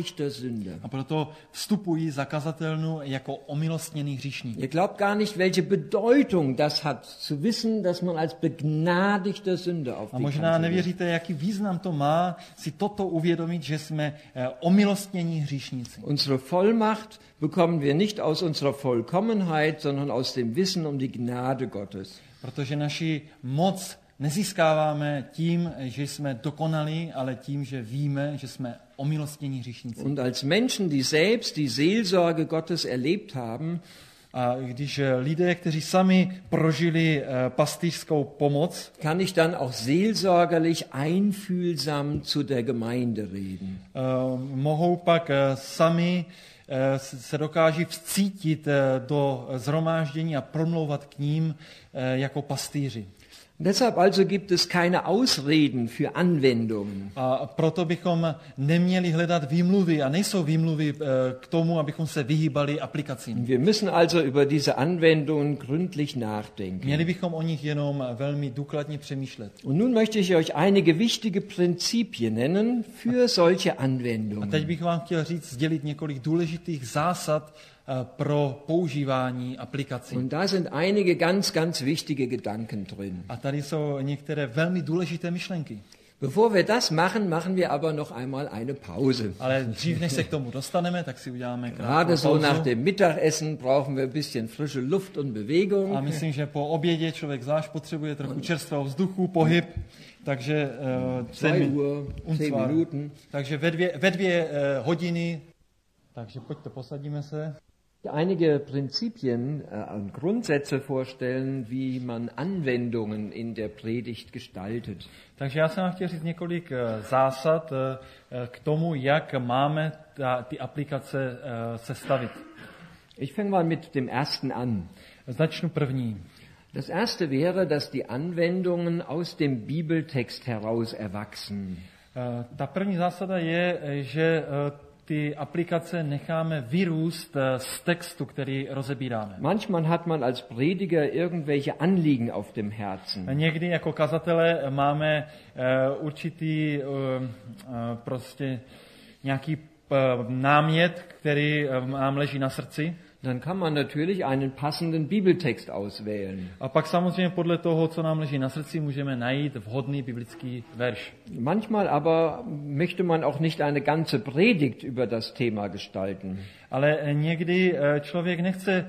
Sünder. A proto vstupují za kazatelnu jako omilostněný hříšník. Ihr glaubt gar nicht, welche Bedeutung das hat, zu wissen, dass man als begnadigter Sünder auf A die možná Kanzel geht. nevěříte, jaký význam to má si toto uvědomit, že jsme eh, omilostnění hříšníci. Unsere Vollmacht bekommen wir nicht aus unserer Vollkommenheit, sondern aus dem Wissen um die Gnade Gottes. Protože naši moc nezískáváme tím, že jsme dokonalí, ale tím, že víme, že jsme omilostnění hříšníci. Und als Menschen, die selbst die Seelsorge Gottes erlebt haben, A když lidé, kteří sami prožili eh, pastýřskou pomoc, kann ich dann auch seelsorgerlich einfühlsam zu der Gemeinde reden. eh, mohou pak eh, sami eh, se dokáží vcítit eh, do shromáždění a promlouvat k ním eh, jako pastýři. Deshalb also gibt es keine Ausreden für Anwendungen. A proto bychom neměli hledat výmluvy a nejsou výmluvy eh, k tomu, abychom se vyhýbali aplikacím. Wir müssen also über diese Anwendungen gründlich nachdenken. Měli bychom o nich jenom velmi důkladně přemýšlet. Und nun möchte ich euch einige wichtige Prinzipien nennen für solche A Anwendungen. teď bych vám chtěl říct, sdělit několik důležitých zásad eh, pro používání aplikací. Und da sind einige ganz, ganz wichtige Gedanken drin. A tady jsou některé velmi důležité myšlenky. Bevor wir das machen, machen wir aber noch einmal eine Pause. Ale dřív, než se k tomu dostaneme, tak si uděláme Gerade krátkou so nach pauzu. dem Mittagessen brauchen wir ein bisschen frische Luft und A Bewegung. myslím, že po obědě člověk zvlášť potřebuje trochu čerstvého vzduchu, pohyb, takže uh, Zwei Uhr, zehn Minuten. Takže ve dvě, ve dvě uh, hodiny, takže pojďte, posadíme se. Einige Prinzipien äh, und Grundsätze vorstellen, wie man Anwendungen in der Predigt gestaltet. Takže já jsem vám chtěl říct několik uh, zásad uh, k tomu, jak máme ta, ty aplikace uh, sestavit. Ich fange mal mit dem ersten an. Začnu první. Das erste wäre, dass die Anwendungen aus dem Bibeltext heraus erwachsen. Uh, ta první zásada je, že uh, ty aplikace necháme vyrůst z textu, který rozebíráme. Manchmal hat man als Prediger irgendwelche Anliegen auf dem Herzen. Někdy jako kazatele máme uh, určitý uh, uh, prostě nějaký uh, námět, který uh, nám leží na srdci. Dann kann man natürlich einen passenden Bibeltext auswählen. A pak samozřejmě podle toho, co nám leží na srdci, můžeme najít vhodný biblický verš. Manchmal aber möchte man auch nicht eine ganze Predigt über das Thema gestalten. Ale někdy člověk nechce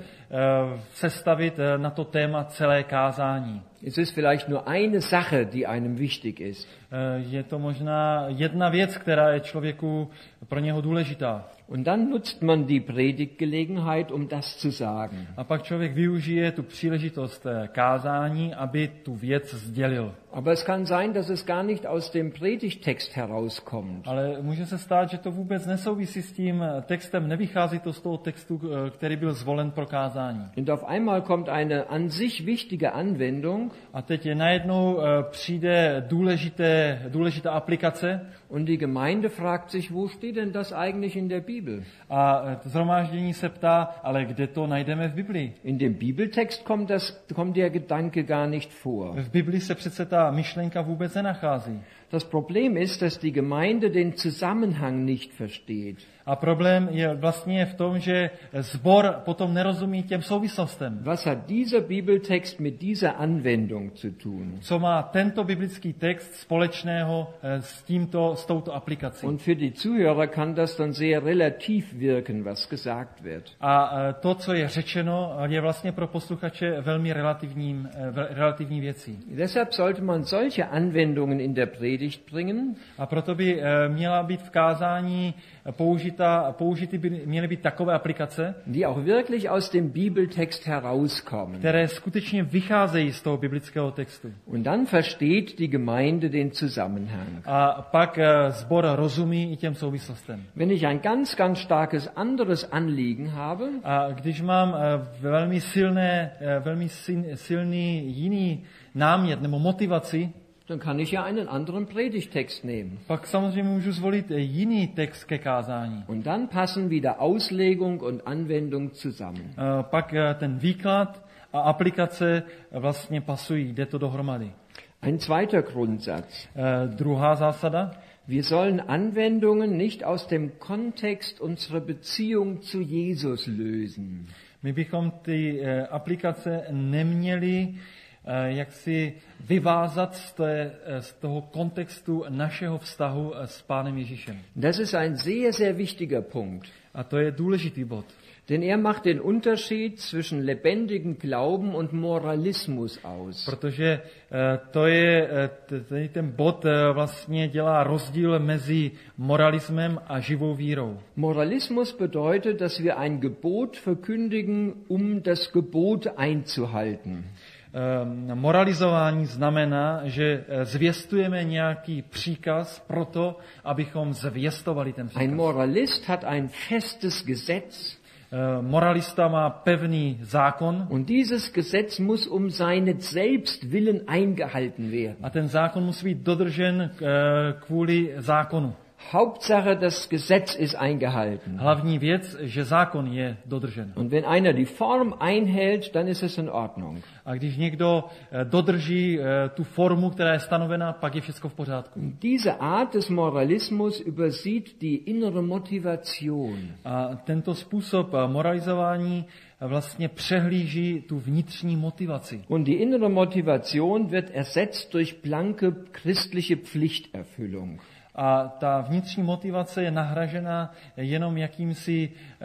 sestavit na to téma celé kázání. Es ist vielleicht nur eine Sache, die einem wichtig ist. Je to možná jedna věc, která je člověku pro něho důležitá. Und dann nutzt man die Predigtgelegenheit, um das zu sagen. A pak člověk využije tu příležitost kázání, aby tu věc sdělil. Aber es kann sein, dass es gar nicht aus dem Predigttext herauskommt. Ale může se stát, že to vůbec nesouvisí s tím textem, nevychází to z toho textu, který byl zvolen pro kázání. Und auf einmal kommt eine an sich wichtige Anwendung. A teď je najednou přijde důležité, důležitá aplikace. Und die Gemeinde fragt sich, wo steht denn das eigentlich in der Bibel? A shromáždění se ptá, ale kde to najdeme v Biblii? In dem Bibeltext kommt, das, kommt der Gedanke gar nicht vor. V Biblii se přece ta myšlenka vůbec nenachází. Das Problem ist, dass die Gemeinde den Zusammenhang nicht versteht. A problém je vlastně v tom, že sbor potom nerozumí těm souvislostem. Was hat dieser Bibeltext mit dieser Anwendung zu tun? Co má tento biblický text společného s tímto, s touto aplikací? Und für die Zuhörer kann das dann sehr relativ wirken, was gesagt wird. A to, co je řečeno, je vlastně pro posluchače velmi relativním, relativní věcí. Deshalb sollte man solche Anwendungen in der Predigt bringen. A proto by měla být v kázání použita, použity by měly být takové aplikace, die auch wirklich aus dem Bibeltext herauskommen. které skutečně vycházejí z toho biblického textu. Und dann versteht die Gemeinde den Zusammenhang. A pak sbor rozumí i těm souvislostem. Wenn ich ein ganz, ganz starkes anderes Anliegen habe, A když mám velmi silné, velmi silný jiný námět nebo motivaci, dann kann ich ja einen anderen Predigtext nehmen. pak samozřejmě můžu zvolit jiný text ke kázání. Und dann passen wieder Auslegung und Anwendung zusammen. Pak ten výklad a aplikace vlastně pasují, jde to dohromady. Ein zweiter Grundsatz. Druhá zásada. Wir sollen Anwendungen nicht aus dem Kontext unserer Beziehung zu Jesus lösen. My bychom ty eh, aplikace neměli eh, jaksi vyvázat z, té, eh, z toho kontextu našeho vztahu eh, s Pánem Ježíšem. Das ist ein sehr, sehr wichtiger Punkt. A to je důležitý bod. Denn er macht den Unterschied zwischen lebendigem Glauben und Moralismus aus. Protože eh, to je, eh, t- ten bod eh, vlastně dělá rozdíl mezi moralismem a živou vírou. Moralismus bedeutet, dass wir ein Gebot verkündigen, um das Gebot einzuhalten. Eh, Moralizování znamená, že eh, zvěstujeme nějaký příkaz proto, abychom zvěstovali ten Ein příkaz. Moralist hat ein festes Gesetz. Eh, Moralista má pevný zákon Und dieses Gesetz muss um seines selbst willen eingehalten werden. a ten zákon musí být dodržen eh, kvůli zákonu. Hauptsache, das Gesetz ist eingehalten. Hlavní věc, že zákon je dodržen. Und wenn einer die Form einhält, dann ist es in Ordnung. A když někdo eh, dodrží eh, tu formu, která je stanovena, pak je všechno v pořádku. Diese Art des Moralismus übersieht die innere Motivation. A tento způsob eh, moralizování eh, vlastně přehlíží tu vnitřní motivaci. Und die innere Motivation wird ersetzt durch blanke christliche Pflichterfüllung. A ta vnitřní motivace je nahražena jenom jakýmsi eh,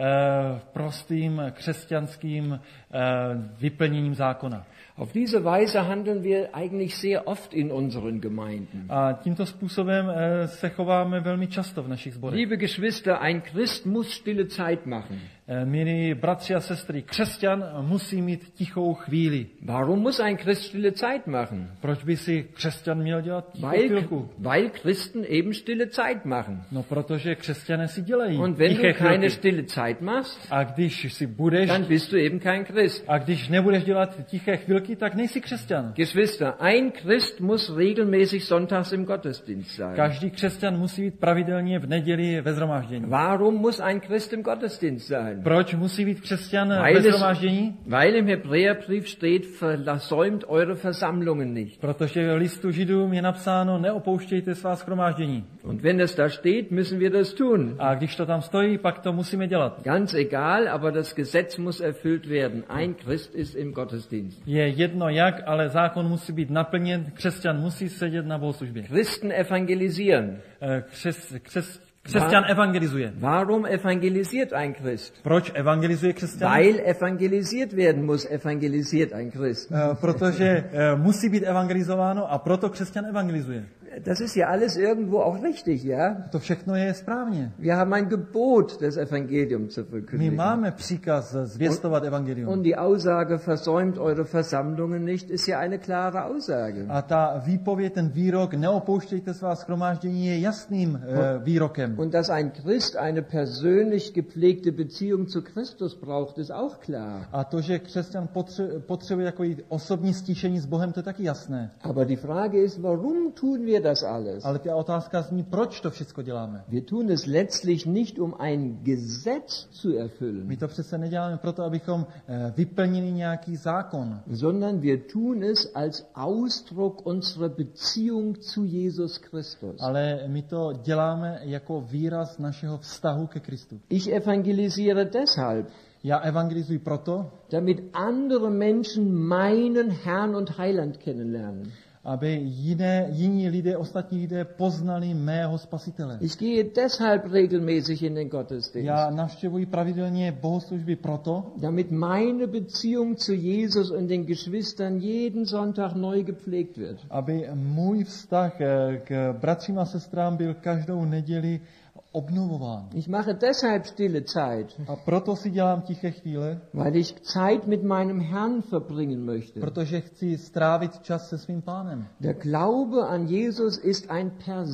prostým křesťanským eh, vyplněním zákona. Auf diese Weise handeln wir eigentlich sehr oft in unseren Gemeinden. A tímto způsobem eh, se chováme velmi často v našich sborech. Liebe Geschwister, ein Christ muss stille Zeit machen. Eh, Milí bratři a sestry, křesťan musí mít tichou chvíli. Warum muss ein Christ stille Zeit machen? Proč by si křesťan měl dělat tichou Weil, chvilku? weil Christen eben stille Zeit machen. No, protože křesťané si dělají Und wenn tiché du keine chvilky. stille Zeit machst, A když si budeš, dann bist du eben kein Christ. a když nebudeš dělat tiché chvilky, tak nejsi křesťan. Geschwister, ein Christ muss regelmäßig sonntags im Gottesdienst sein. Každý křesťan musí být pravidelně v neděli ve shromáždění. Warum muss ein Christ im Gottesdienst sein? Proč musí být křesťan ve Weil, es, shromáždění? weil im Hebräerbrief steht, versäumt eure Versammlungen nicht. Protože v listu Židům je napsáno, neopouštějte svá shromáždění. Und wenn es da steht, müssen wir das tun. A když to tam stojí, pak to musíme dělat. Ganz egal, aber das Gesetz muss erfüllt werden. Ein Christ ist im Gottesdienst. Je jedno jak, ale zákon musí být naplněn, křesťan musí sedět na bohoslužbě. Christen evangelisieren. Eh, Křes, křes, křesťan evangelizuje. Warum evangelisiert ein Christ? Proč evangelizuje křesťan? Weil evangelisiert werden muss, evangelisiert ein Christ. Eh, Protože eh, musí být evangelizováno a proto křesťan evangelizuje. Das ist ja alles irgendwo auch richtig, ja? To všechno je správně. Wir haben ein Gebot, das Evangelium zu My verkündigen. máme příkaz zvěstovat evangelium. Und die Aussage, versäumt eure Versammlungen nicht, ist ja eine klare Aussage. A ta výpověď, ten výrok, neopouštějte svá shromáždění, je jasným eh, výrokem. Und dass ein Christ eine persönlich gepflegte Beziehung zu Christus braucht, ist auch klar. A to, že křesťan potře- potřebuje jako jít osobní stíšení s Bohem, to je taky jasné. Aber die Frage ist, warum tun wir das alles? Ale ta otázka zní, proč to všechno děláme. Wir tun es letztlich nicht, um ein Gesetz zu erfüllen, My to přece neděláme proto, abychom eh, vyplnili nějaký zákon, sondern wir tun es als Ausdruck unserer Beziehung zu Jesus Christus. ale my to děláme jako výraz našeho vztahu ke Kristu. Ich evangelisiere deshalb, Já evangelizuji proto, damit andere Menschen meinen Herrn und Heiland kennenlernen. aby jiné, jiní lidé, ostatní lidé poznali mého spasitele. Ich gehe deshalb regelmäßig in den Gottesdienst, Já navštěvuji pravidelně bohoslužby proto, damit meine Beziehung zu Jesus und den Geschwistern jeden Sonntag neu gepflegt wird. aby můj vztah eh, k bratřím a sestrám byl každou neděli obnovován. Ich mache deshalb stille Zeit, A proto si dělám tiché chvíle, weil ich Zeit mit meinem Herrn verbringen möchte. protože chci strávit čas se svým pánem. Der Glaube an Jesus ist ein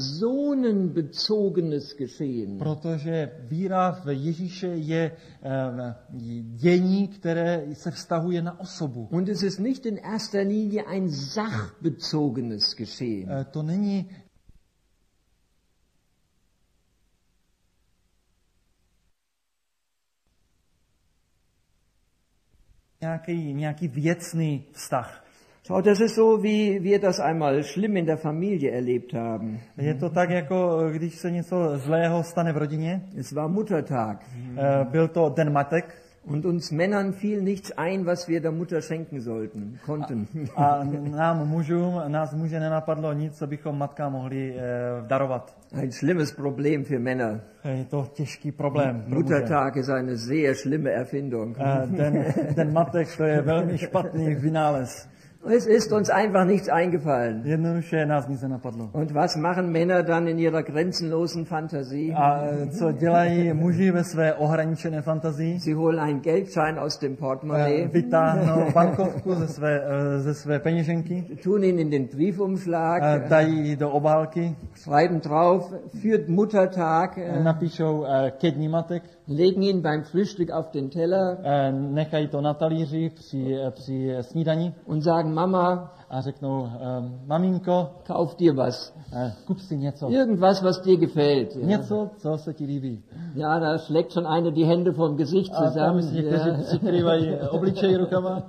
personenbezogenes Geschehen. Protože víra v Ježíše je eh, dění, které se vztahuje na osobu. Und es ist nicht in erster Linie ein sachbezogenes Geschehen. Eh, To není nějaký, nějaký věcný vztah. Schau, das ist so, wie wir das einmal schlimm in der Familie erlebt haben. Je to tak, jako když se něco zlého stane v rodině. Es war Muttertag. Eh, Byl to den matek. Und uns Männern fiel nichts ein, was wir der Mutter schenken sollten, konnten. A nám mužům, nás muže nenapadlo nic, co bychom matkám mohli eh, darovat. Ein schlimmes Problem für Männer. Je to těžký problém pro muže. Muttertag ist eine sehr schlimme Erfindung. Eh, Den, den matek, to je velmi špatný vynález. Es ist uns einfach nichts eingefallen. Jednoduše nás nic nenapadlo. Und was machen Männer dann in ihrer grenzenlosen Fantasie? A co dělají muži ve své ohraničené fantazii? Sie holen einen Geldschein aus dem Eh, Portemonnaie, Vytáhnou bankovku ze své, eh, ze své peněženky, tun ihn in den eh, Briefumschlag, dají ji do obálky, schreiben drauf, für Muttertag, eh, äh, napíšou eh, ke dní matek, legen ihn beim Frühstück auf den Teller eh, nechají to na talíři při, eh, při snídani und sagen, Mama, a řeknou, eh, maminko, kauf dir was. eh, kup si něco. Irgendwas, was dir gefällt. Ja, Něco, co se ti líbí. ja da schlägt schon einer die Hände vom Gesicht A tam zusammen. si někteří Ja. přikrývají obličej rukama.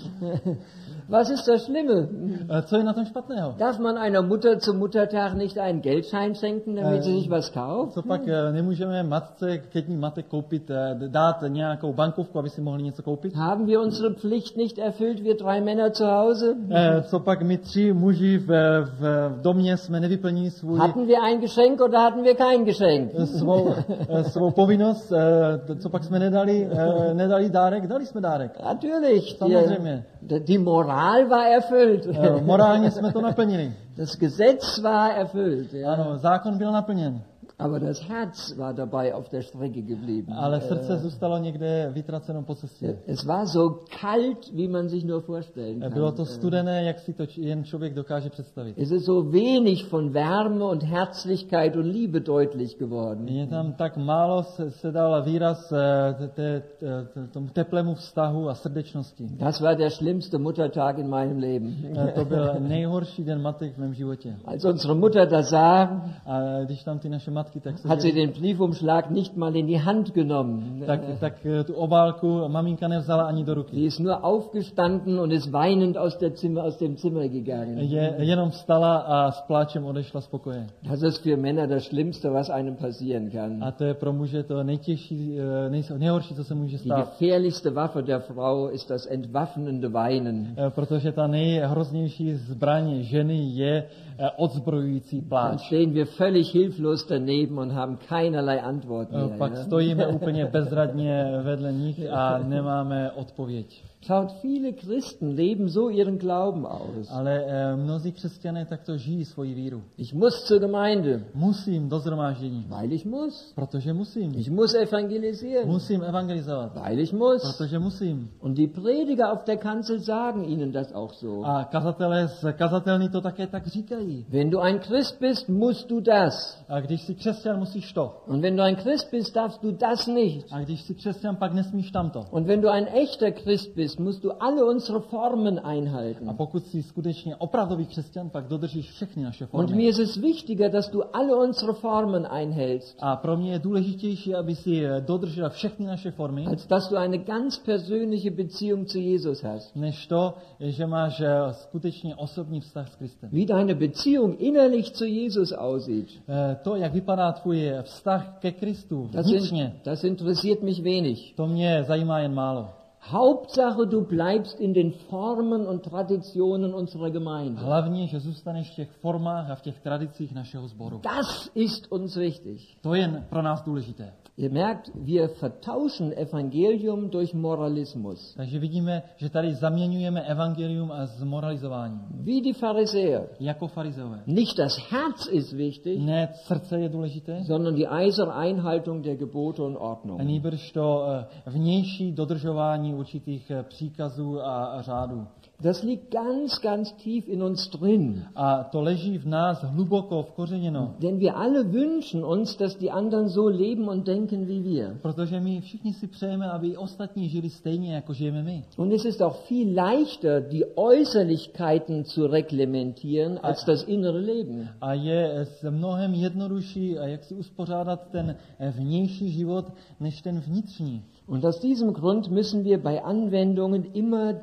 Was ist das Schlimme? Eh, Co je na tom špatného? Darf man einer Mutter zum Muttertag nicht einen Geldschein schenken, damit sie sich was kauft? Co pak eh, nemůžeme matce ke dní matek koupit, eh, dát nějakou bankovku, aby si mohli něco koupit? Haben wir unsere Pflicht nicht erfüllt, wir drei Männer zu Hause? Eh, Co pak my tři muži v, v, v domě jsme nevyplnili svůj, Hatten wir ein Geschenk oder hatten wir kein Geschenk? svou, eh, svou povinnost, eh, co pak jsme nedali, eh, nedali dárek, dali jsme dárek. Natürlich. Samozřejmě. Die, die Moral war erfüllt. Eh, Morálně jsme to naplnili. Das Gesetz war erfüllt. Ja. Ano, zákon byl naplněn, Aber das Herz war dabei auf der Strecke geblieben. ale srdce zůstalo někde vytraceno po cestě. Es war so kalt, wie man sich nur vorstellen Eh, Bylo kann. to studené, jak si to č- jen člověk dokáže představit. Es ist so wenig von Wärme und Herzlichkeit und Liebe deutlich geworden. Je tam tak málo se, se dal výraz eh, te- te- te- tomu teplému vztahu a srdečnosti. Das war der schlimmste Muttertag in meinem Leben. Eh, To byl nejhorší den matek v mém životě. Als unsere Mutter das sah, A když tam ty naše matky, tak, se hat sie děli, den Briefumschlag nicht mal in die Hand genommen. tak, tak eh, tu obálku maminka nevzala ani do ruky. Sie ist nur aufgestanden und ist weinend aus, der Zimmer, aus dem Zimmer gegangen. Je, jenom vstala a s pláčem odešla z pokoje. Das ist für Männer das Schlimmste, was einem passieren kann. A to je pro muže to nejtěžší, eh, nej, nejhorší, co se může Die stát. gefährlichste Waffe der Frau ist das entwaffnende Weinen. Eh, Protože ta nejhroznější zbraň ženy je eh, odzbrojující Dann pláč. stehen wir völlig hilflos daneben und haben keinerlei Antwort Eh, mehr. Pak Ja? stojíme úplně bezradně vedle nich a nemáme odpověď. Schaut, viele Christen leben so ihren Glauben aus. Ale eh, mnozí křesťané takto žijí svoji víru. Ich muss zur Gemeinde, Musím do zhromáždění, weil ich muss. protože musím. Ich muss evangelisieren, Musím evangelizovat, weil ich muss. protože musím. Und die Prediger auf der Kanzel sagen ihnen das auch so. A kazatelé z kazatelny to také tak říkají. Wenn du ein Christ bist, musst du das. A když jsi křesťan, musíš to. Und wenn du ein Christ bist, darfst du das nicht. A když jsi křesťan, pak nesmíš tamto. Und wenn du ein echter Christ bist, musst du alle unsere Formen A einhalten. pokud jsi skutečně opravdový křesťan, pak dodržíš všechny naše Und formy. mir ist es wichtiger, dass du alle unsere Formen einhältst, A pro mě je důležitější, aby si eh, dodržel všechny naše formy, als dass du eine ganz persönliche Beziehung zu Jesus hast. než to, že máš eh, skutečně osobní vztah s Kristem. Wie deine Beziehung innerlich zu Jesus aussieht, Eh, To, jak vypadá tvůj vztah ke Kristu das, vnitřně, in, das interessiert mich wenig. to mě zajímá jen málo. Hauptsache, du bleibst in den Formen und Traditionen unserer Gemeinde. Hlavně, že zůstaneš v těch formách a v těch tradicích našeho sboru. Das ist uns wichtig. To je pro nás důležité. Ihr merkt, wir vertauschen Evangelium durch Moralismus. Takže vidíme, že tady zaměňujeme evangelium a zmoralizování. Wie die Pharisäer. Jako farizeové. Nicht das Herz ist wichtig, Ne srdce je důležité, sondern die eiserne Einhaltung der Gebote und a Ordnung. nýbrž to eh, vnější dodržování určitých eh, příkazů a a řádů. Das liegt ganz, ganz tief in uns drin. A to leží v nás hluboko vkořeněno, Denn wir alle wünschen uns, dass die anderen so leben und denken wie wir. protože my všichni si přejeme, aby i ostatní žili stejně, jako žijeme my. Und es ist auch viel leichter, die Äußerlichkeiten zu reglementieren, als das innere Leben. A je s mnohem jednodušší, a jak si uspořádat ten eh, vnější život, než ten vnitřní. Und aus diesem Grund müssen wir bei Anwendungen immer die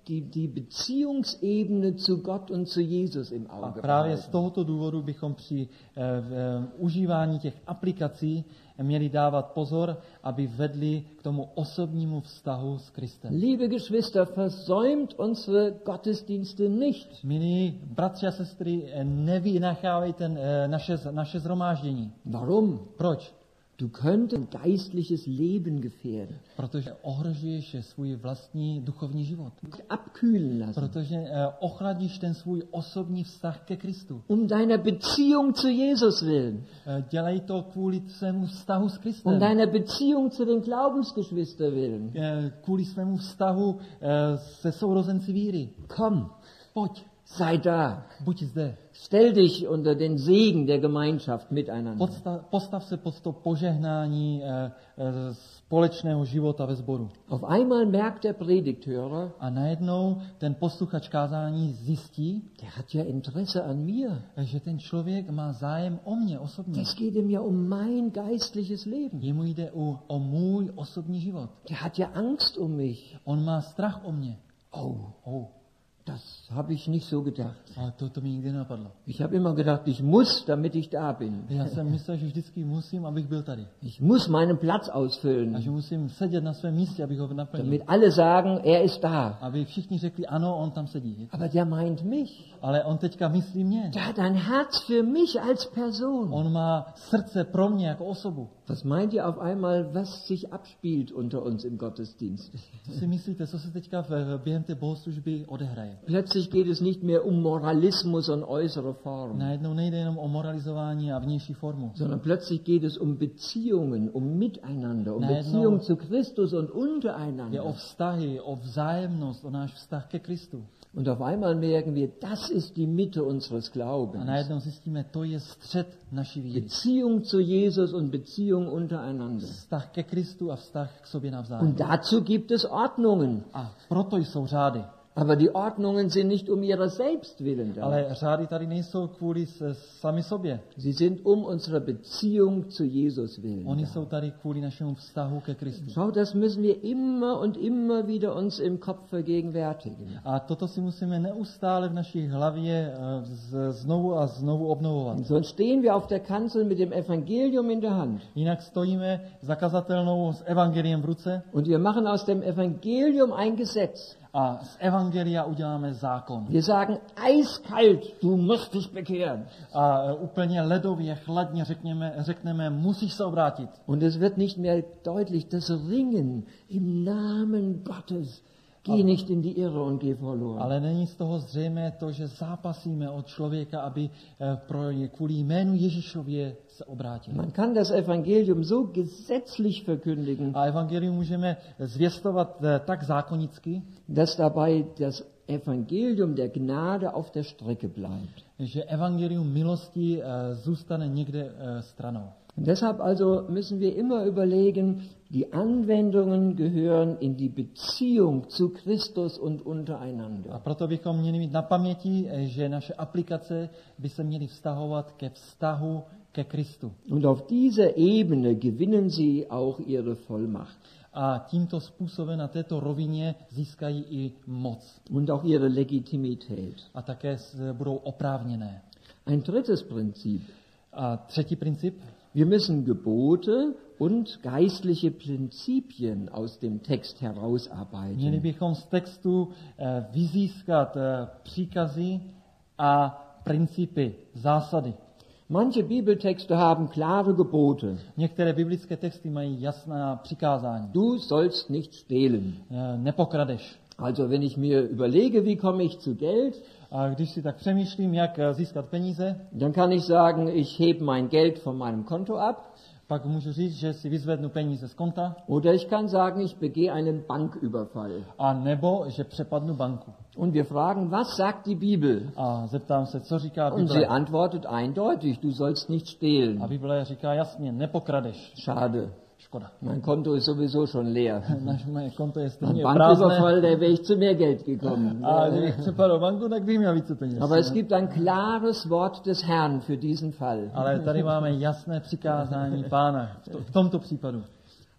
die, die Beziehungsebene zu Gott und zu Jesus im A Auge právě z behalten. tohoto důvodu bychom při eh, v, eh, užívání těch aplikací měli dávat pozor, aby vedli k tomu osobnímu vztahu s Kristem. Liebe Geschwister, versäumt unsere Gottesdienste nicht. Milí bratři a sestry, eh, nevynachávejte eh, naše, naše zhromáždění. Warum? Proč? Du könntest ein geistliches Leben gefährden, Protože ohrožuješ svůj vlastní duchovní život. abkühlen lassen. Protože eh, ochladíš ten svůj osobní vztah ke Kristu. Um deiner Beziehung zu Jesus willen, Eh, Dělej to kvůli svému vztahu s um Kristem. deiner Beziehung zu den Glaubensgeschwistern willen. Eh, Kvůli svému vztahu eh, se sourozenci víry. Komm, Pojď, sei da. buď zde. Stell dich unter den Segen der Gemeinschaft miteinander. Podstav, postav se pod to požehnání eh, eh, společného života ve sboru. Auf einmal merkt der Predigthörer, A najednou ten posluchač kázání zjistí, der hat ja Interesse an mir. že ten člověk má zájem o mě osobně. Es geht ihm ja um mein geistliches Leben. Jemu jde o, o můj osobní život. Der hat ja Angst um mich. On má strach o mě. Oh, Oh, das habe ich nicht so gedacht. ale to, to mi nikdy nenapadlo. Ich habe immer gedacht, ich muss, damit ich da bin. Já jsem myslel, že vždycky musím, abych byl tady. Ich muss meinen Platz A ausfüllen, že musím sedět na svém místě, abych ho naplnil. damit alle sagen, er ist da. Aby všichni řekli, ano, on tam sedí. Aber der meint mich. Ale on teďka myslí mě. Der hat ein Herz für mich als Person. On má srdce pro mě jako osobu. Was meint ihr auf einmal, was sich abspielt unter uns im Gottesdienst? Co si myslíte, co se teďka v, v, během té bohoslužby odehraje? Plötzlich geht es nicht mehr um Moralismus und äußere Form, Najednou nejde jenom o moralizování a vnější formu. sondern plötzlich geht es um Beziehungen, um Miteinander, um Nein, Beziehungen no. zu Christus und Je o untereinander. vztahy, o vzájemnost, o náš vztah ke Kristu. Und auf einmal merken wir, das ist die Mitte unseres A Glaubens. najednou zjistíme, to je střed naší víry. Beziehung zu Jesus und Beziehung untereinander. Vztah ke Kristu a vztah k sobě Und navzájem. dazu gibt es Ordnungen. A proto jsou řády. Aber die Ordnungen sind nicht um ihrer selbst willen da. Ale řády tady nejsou kvůli s- sami sobě. Sie sind um unsere Beziehung zu Jesus willen Oni da. jsou tady kvůli našemu vztahu ke Kristu. Schau, das müssen wir immer und immer wieder uns im Kopf vergegenwärtigen. A toto si musíme neustále v naší hlavě eh, z- znovu a znovu obnovovat. Sonst stehen wir auf der Kanzel mit dem Evangelium in der Hand. Jinak stojíme zakazatelnou s evangeliem v ruce Und wir machen aus dem Evangelium ein Gesetz. a z evangelia uděláme zákon. Wir sagen eiskalt, du musst dich bekehren. A eh, úplně ledově, chladně řekněme, řekneme, musíš se obrátit. Und es wird nicht mehr deutlich, das Ringen im Namen Gottes. Geh nicht in die Irre und geh verloren. Ale není z toho zřejmé to, že zápasíme od člověka, aby eh, pro, kvůli jménu Ježíšově se obrátil. Man kann das Evangelium so gesetzlich verkündigen, A evangelium můžeme zvěstovat eh, tak zákonicky, dass dabei das Evangelium der Gnade auf der Strecke bleibt. že evangelium milosti eh, zůstane někde eh, stranou. Und deshalb also müssen wir immer überlegen, die Anwendungen gehören in die Beziehung zu Christus und A untereinander. proto bychom měli mít na paměti, eh, že naše aplikace by se měly vztahovat ke vztahu ke Kristu. Und auf dieser Ebene gewinnen sie auch ihre Vollmacht A tímto způsobem na této rovině získají i moc. und auch ihre Legitimität. A také s- budou oprávněné. Ein drittes Prinzip. A třetí princip. Wir müssen Gebote und geistliche Prinzipien aus dem Text Měli herausarbeiten. bychom z textu eh, vyzískat eh, příkazy a principy, zásady. Manche Bibeltexte haben klare Gebote. Některé biblické texty mají jasná přikázání. Du sollst nicht stehlen. Eh, Nepokradeš. Also wenn ich mir überlege, wie komme ich zu Geld, A když si tak přemýšlím, jak eh, získat peníze, dann kann ich sagen, ich hebe mein Geld von meinem Konto ab. pak můžu říct, že si vyzvednu peníze z konta, Oder ich kann sagen, ich begehe einen Banküberfall. a nebo že přepadnu banku. Und wir fragen, was sagt die Bibel? A zeptám se, co říká Und sie Bible. antwortet eindeutig, du sollst nicht stehlen. A Bible říká jasně, nepokradeš. Schade, Škoda. mein Konto ist sowieso schon leer. Naše moje konto je Ein stejně prázdné. Banküberfall, da wäre ich zu mehr Geld gekommen. A kdybych přepadl banku, tak bych měl více peněz. Aber es gibt ein klares Wort des Herrn für diesen Fall. Ale tady máme jasné přikázání Pána v, to, v tomto případu.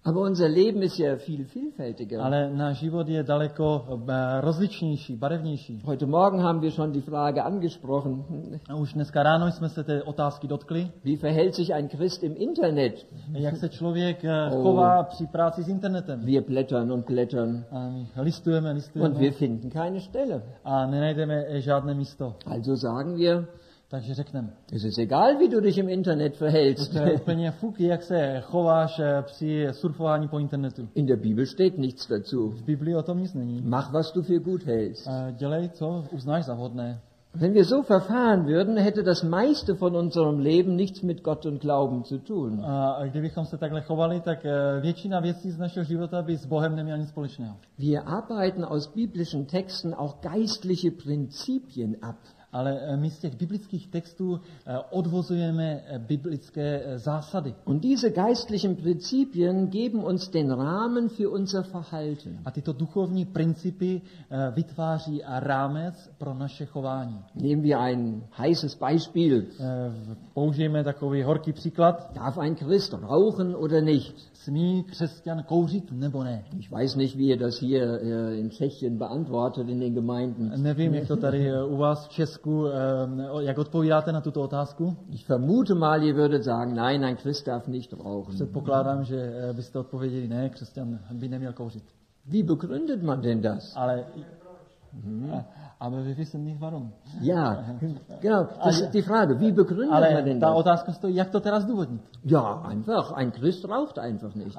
Aber unser Leben ist ja viel vielfältiger. Ale náš život je daleko eh, rozličnější, barevnější. Heute Morgen haben wir schon die Frage angesprochen. A už dneska ráno jsme se té otázky dotkli. Wie verhält sich ein Christ im Internet? Jak se člověk eh, Oh. chová při práci s internetem. Wir blättern und blättern A my listujeme, listujeme und wir finden keine Stelle. a nenajdeme eh, žádné místo. Also sagen wir, Takže řekneme, es ist egal, wie du dich im Internet verhältst. to je úplně fuk, jak se chováš eh, při surfování po internetu. In der Bibel steht nichts dazu. V Biblii o tom nic není. Mach, was du für gut hältst. Eh, Dělej, co uznáš za vhodné. Wenn wir so verfahren würden, hätte das meiste von unserem Leben nichts mit Gott und Glauben zu tun. A kdybychom se takhle chovali, tak eh, většina věcí z našeho života by s Bohem neměla nic společného. Wir arbeiten aus biblischen Texten auch geistliche Prinzipien ab. Ale eh, my z těch biblických textů eh, odvozujeme eh, biblické eh, zásady. Und diese geistlichen Prinzipien geben uns den Rahmen für unser Verhalten. A tyto duchovní principy eh, vytváří rámec pro naše chování. Nehmen wir ein heißes Beispiel. Eh, Použijeme takový horký příklad. Darf ein Christ rauchen oder nicht? Smí křesťan kouřit nebo ne? Ich weiß nicht, wie ihr das hier äh, in Tschechien beantwortet in den Gemeinden. Nevím, jak to tady eh, u vás v Česku, eh, jak odpovídáte na tuto otázku. Ich vermute mal, ihr würdet sagen, nein, ein Christ darf nicht rauchen. Předpokládám, že eh, byste odpověděli, ne, křesťan by neměl kouřit. Wie begründet man denn das? Ale, a, aber wir wissen nicht warum. Ja, genau, das ist die Frage. Wie begründet man Ale denn ta das? otázka stojí, jak to teda zdůvodnit. Ja, einfach, ein Christ raucht einfach nicht.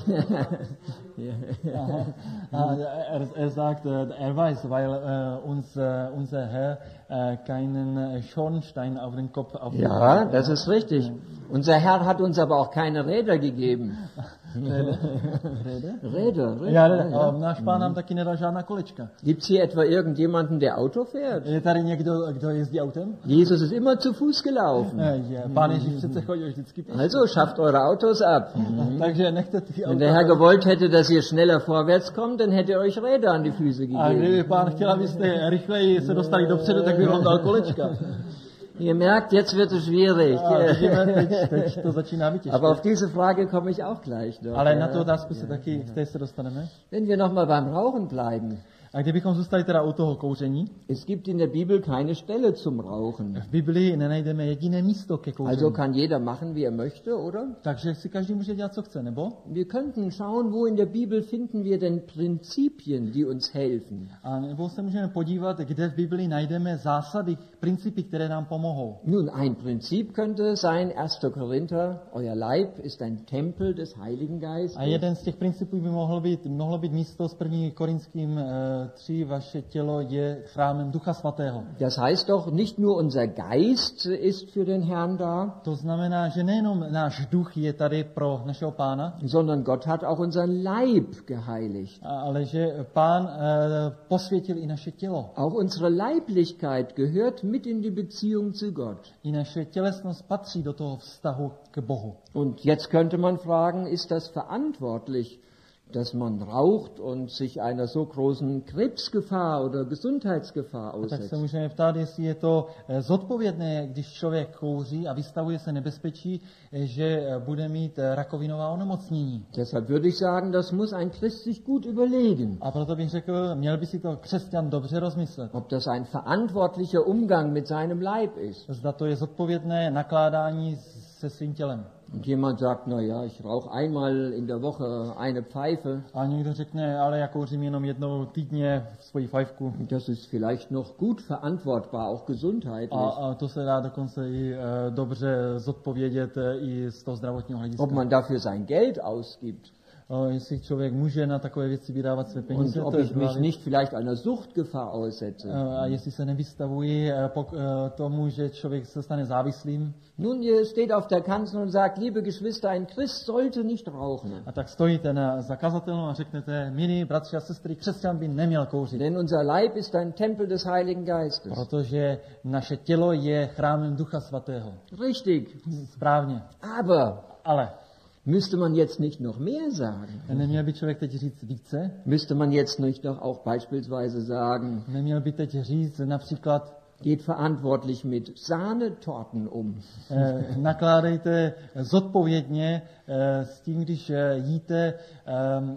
Ah, er, er sagt, äh, er weiß, weil äh, uns, äh, unser Herr äh, keinen Schornstein auf den Kopf auf Ja, das ist richtig. Unser Herr hat uns aber auch keine Räder gegeben. Räder? Räder, Räder. Ja, ja. a náš pán nám taky nedal žádná kolečka. Gibt's hier etwa irgendjemanden, der Auto fährt? Je tady někdo, kdo jezdí autem? Jesus ist immer zu Fuß gelaufen. Eh, je, Pán Ježíš přece chodil vždycky pěšky. Also schafft eure Autos ab. Takže nechte ty Wenn der Herr auta. gewollt hätte, dass ihr schneller vorwärts kommt, dann hätte er euch Räder an die Füße A gegeben. kdyby pán chtěl, abyste rychleji se dostali dopředu, tak by vám dal kolečka. Ihr merkt, jetzt wird es schwierig. A vidíme, teď, teď to začíná být těžké. Aber auf diese Frage komme ich auch gleich noch. Ale na tu otázku se taky, k té se dostaneme. Wenn wir nochmal beim Rauchen bleiben. A kdybychom zůstali teda u toho kouření, Es gibt in der Bibel keine Stelle zum Rauchen. v Biblii nenajdeme jediné místo ke kouření. Also kann jeder machen, wie er möchte, oder? Takže si každý může dělat, co chce, nebo? Wir könnten schauen, wo in der Bibel finden wir denn Prinzipien, die uns helfen. A nebo se můžeme podívat, kde v Biblii najdeme zásady, principy, které nám pomohou. Nun, ein Prinzip könnte sein, erster Korinther, euer Leib ist ein Tempel des Heiligen Geistes. A jeden z těch principů by mohl být, mohlo být místo s první Korinským tři, vaše tělo je chrámem Ducha Svatého. Das heißt doch, nicht nur unser Geist ist für den Herrn da, To znamená, že nejenom náš duch je tady pro našeho pána, sondern Gott hat auch unseren Leib geheiligt. a- ale že pán eh, posvětil i naše tělo. Auch unsere Leiblichkeit gehört mit in die Beziehung zu Gott. I naše tělesnost patří do toho vztahu k Bohu. Und jetzt könnte man fragen, ist das verantwortlich, dass man raucht und sich einer so großen Krebsgefahr oder Gesundheitsgefahr A tak aussetzt? se můžeme ptát, jestli je to eh, zodpovědné, když člověk kouří a vystavuje se nebezpečí, eh, že eh, bude mít eh, rakovinová onemocnění. Deshalb würde ich sagen, das muss ein Christ sich gut überlegen, A proto bych řekl, měl by si to křesťan dobře rozmyslet. ob das ein verantwortlicher Umgang mit seinem Leib ist. Zda to je zodpovědné nakládání se svým tělem. Und jemand sagt, na ja, ich rauche einmal in der Woche eine Pfeife. A někdo řekne, ale já kouřím jenom jednou týdně v svoji fajfku. Das ist vielleicht noch gut verantwortbar, auch A, gesundheitlich. a to se dá dokonce i e, dobře zodpovědět e, i z toho zdravotního hlediska. Ob man dafür sein Geld ausgibt O, jestli člověk může na takové věci vydávat své und peníze, ob to je ich druhá mich věc. nicht vielleicht einer Suchtgefahr aussetze. E, A jestli se nevystavuji e, pok- e, tomu, že člověk se stane závislým, Nun, ihr steht auf der Kanzel und sagt, liebe Geschwister, ein Christ sollte nicht rauchen. a tak stojíte na zakazatelnou a řeknete, milí bratři a sestry, křesťan by neměl kouřit, Denn unser Leib ist ein Tempel des Heiligen Geistes. protože naše tělo je chrámem Ducha Svatého. Richtig. Správně. Aber Ale müsste man jetzt nicht noch mehr sagen? neměl by člověk teď říct více? Müsste man jetzt nicht noch auch beispielsweise sagen, Neměl by teď říct například, geht verantwortlich mit Sahnetorten um? eh, nakládejte zodpovědně eh, s tím, když eh, jíte eh,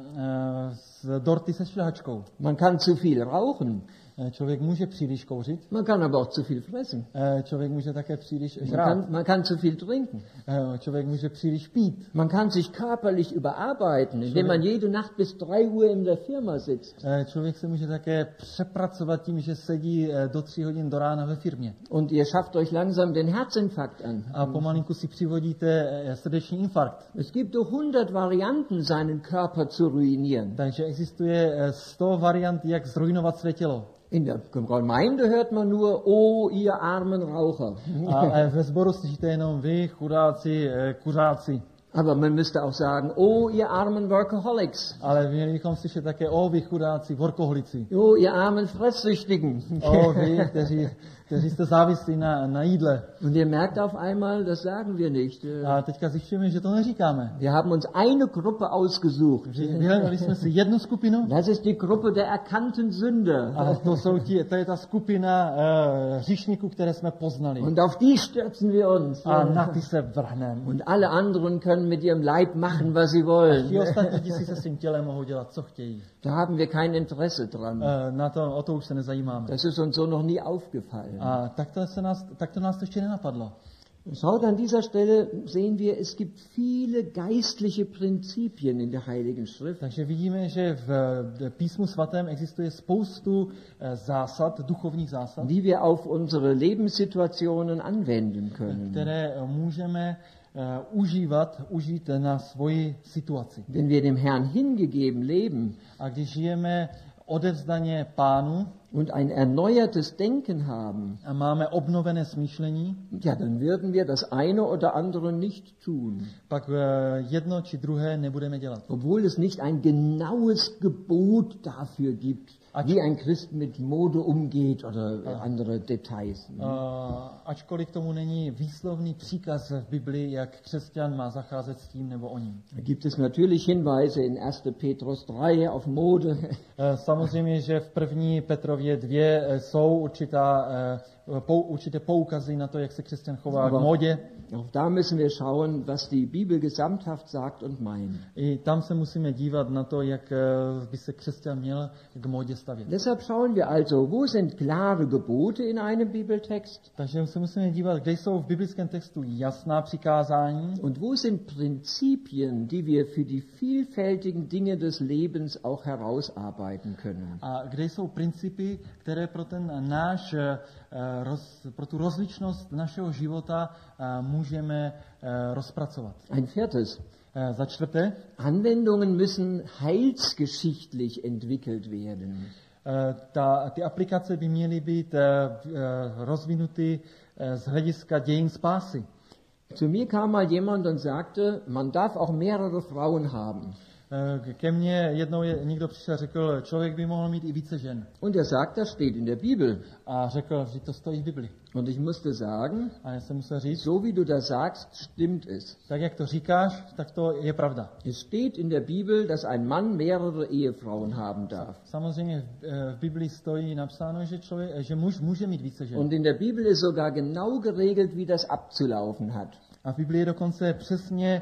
eh, z dorty se šlehačkou. Man kann zu viel rauchen. Eh, Člověk může příliš kouřit, Man kann aber auch zu viel fressen. eh, člověk může také příliš Man žrát, kann, man kann zu viel trinken. eh, člověk může příliš pít, Man kann sich körperlich überarbeiten, indem man jede Nacht bis drei Uhr in der Firma sitzt. eh, člověk se může také přepracovat tím, že sedí eh, do tří hodin do rána ve firmě. Und ihr schafft euch langsam den Herzinfarkt an. A pomalinku si přivodíte eh, srdeční infarkt. Es gibt doch hundert Varianten, seinen Körper zu ruinieren. Takže existuje eh, sto variant, jak zrujnovat své tělo. In der Gemeinde hört man nur, oh, ihr armen Raucher. A eh, ve sboru slyšíte jenom vy, chudáci, eh, kuřáci. Aber man müsste auch sagen, oh, ihr armen Workaholics. Ale měli bychom slyšet také, o vy chudáci, workoholici. Oh, ihr armen Fresssüchtigen. O vy, kteří, kteří jste závislí na, na jídle. Und ihr merkt auf einmal, das sagen wir nicht. A teďka zjišťujeme, že to neříkáme. Wir haben uns eine Gruppe ausgesucht. Vyhledali jsme si jednu skupinu, Das ist die Gruppe der erkannten Sünder. a to, jsou ti, to je ta skupina uh, hříšníků, které jsme poznali. Und auf die stürzen wir uns. A na ty se vrhneme. Und alle anderen können mit ihrem Leib machen, was sie Ti wollen. ostatní ti si se svým tělem mohou dělat, co chtějí. Da haben wir kein Interesse dran. Uh, na to, o to už se nezajímáme. Das ist uns so noch nie aufgefallen. A tak to, se nás, tak to nás to ještě nenapadlo. Schaut, an dieser Stelle sehen wir, es gibt viele geistliche Prinzipien in der Heiligen Schrift, Takže vidíme, že v eh, písmu svatém existuje spoustu eh, zásad, duchovních zásad, die wir auf unsere Lebenssituationen anwenden können. které eh, můžeme eh, užívat, užít na svoji situaci. Wenn wir dem Herrn hingegeben leben A když žijeme odevzdaně Pánu und ein erneuertes Denken haben, a máme obnovené smýšlení, ja, dann würden wir das eine oder andere nicht tun, pak eh, jedno či druhé nebudeme dělat. obwohl es nicht ein genaues Gebot dafür gibt, wie ein Christ mit Mode umgeht oder andere Details. Uh, ačkoliv k tomu není výslovný příkaz v Biblii, jak křesťan má zacházet s tím nebo o ním. Da gibt es natürlich Hinweise in erster Petrus drei auf Mode. Uh, samozřejmě, že v první Petrově dvě uh, jsou určitá, uh, pou, určité poukazy na to, jak se křesťan chová k módě. Auch da müssen wir schauen, was die Bibel gesamthaft sagt und meint. I tam se musíme dívat na to, jak uh, by se křesťan měl k módě stavět. Deshalb schauen wir also, wo sind klare Gebote in einem Bibeltext Takže se musíme dívat, kde jsou v biblickém textu jasná přikázání und wo sind Prinzipien, die wir für die vielfältigen Dinge des Lebens auch herausarbeiten können. a kde jsou principy, které pro ten náš, eh, roz, pro tu rozličnost našeho života eh, můžeme eh, rozpracovat. Ein viertes. Eh, Za čtvrté, Anwendungen müssen heilsgeschichtlich entwickelt werden. eh, ta, ty aplikace by měly být eh, v- eh, rozvinuty eh, z hlediska dějin spásy. Zu mir kam mal jemand und sagte, man darf auch mehrere Frauen haben. Eh, Ke mně jednou je, někdo přišel a řekl, člověk by mohl mít i více žen. Und er sagt, das steht in der Bibel. A řekl, že to stojí v Bibli. Und ich musste sagen, A já jsem musel říct, so wie du das sagst, stimmt es. tak jak to říkáš, tak to je pravda. Es steht in der Bibel, dass ein Mann mehrere Ehefrauen haben darf. Samozřejmě v, eh, v Biblii stojí napsáno, že, člověk, že muž může mít více žen. Und in der Bibel ist sogar genau geregelt, wie das abzulaufen hat. A v Biblii je dokonce přesně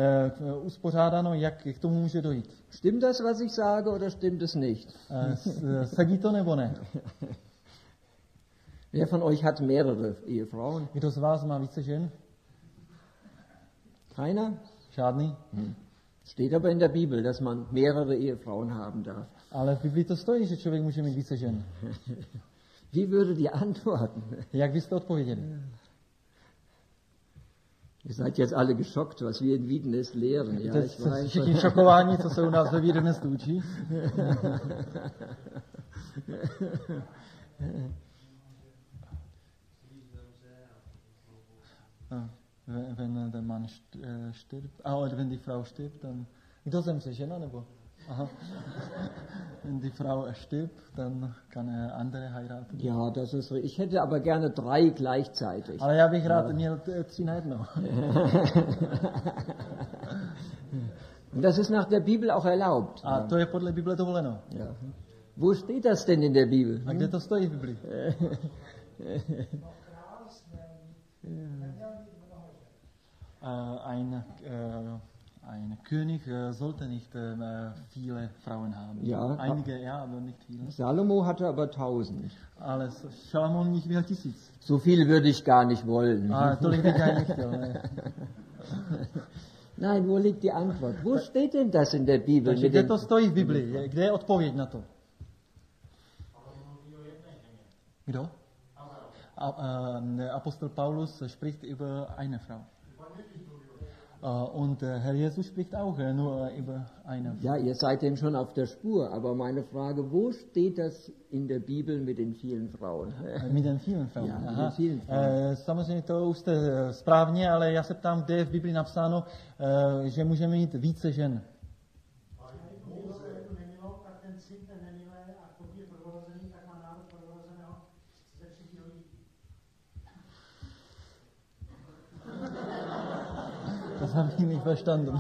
uh, uspořádáno, jak k tomu může dojít. Stimmt das, was ich sage, oder stimmt es nicht? Uh, s- sedí to nebo ne? Wer von euch hat mehrere Ehefrauen? Kdo z vás má více žen? Keiner? Žádný. Steht aber in der Bibel, dass man mehrere Ehefrauen haben darf. Ale v Biblii to stojí, že člověk může mít více žen. Wie würdet ihr antworten? Jak byste odpověděli? Ihr seid jetzt alle geschockt, was wir in Wiedenest lehren. Ja, Teď ich jste weiß. všichni šokováni, co se u nás ve Vídenestu učí. Ah, wenn wenn der Mann st- äh, stirbt, ah, oder wenn die Frau stirbt, dann... Kdo zemře, žena nebo? Aha. Wenn die Frau stirbt, dann kann er andere heiraten. Ja, das ist richtig. Ich hätte aber gerne drei gleichzeitig. Ale já bych rád měl t- tři najednou. Und das ist nach der Bibel auch erlaubt. A to je podle Bible dovoleno. Ja. Wo steht das denn in der Bibel? A kde to stojí v Biblii? Äh, ein, äh, ein König äh, sollte nicht äh, viele Frauen haben. Ja, Einige ja, aber nicht viele. Salomo hatte aber tausend. Ale Šalamón jich měl tisíc. So viel würde ich gar nicht wollen. A tolik bych já nechtěl. Ne? Nein, wo liegt die Antwort? Wo steht denn das in der Bibel? Takže Mit kde den, to stojí v Biblii? Kde je odpověď na to? Kdo? A, äh, Apostel Paulus spricht über eine Frau. Äh, und äh, Herr Jesus spricht auch äh, nur über eine Frau. Ja, ihr seid dem schon auf der Spur, aber meine Frage, wo steht das in der Bibel mit den vielen Frauen? Äh, Mit den vielen Frauen. Ja, mit Aha. den vielen Frauen. Äh, samozřejmě to už jste äh, správně, ale já se ptám, kde je v Biblii napsáno, äh, že můžeme mít více žen. Tak ten syn ten nemilé a pokud je prvorozený, tak má národ prvorozeného ze všech lidí. Das habe ich nicht verstanden.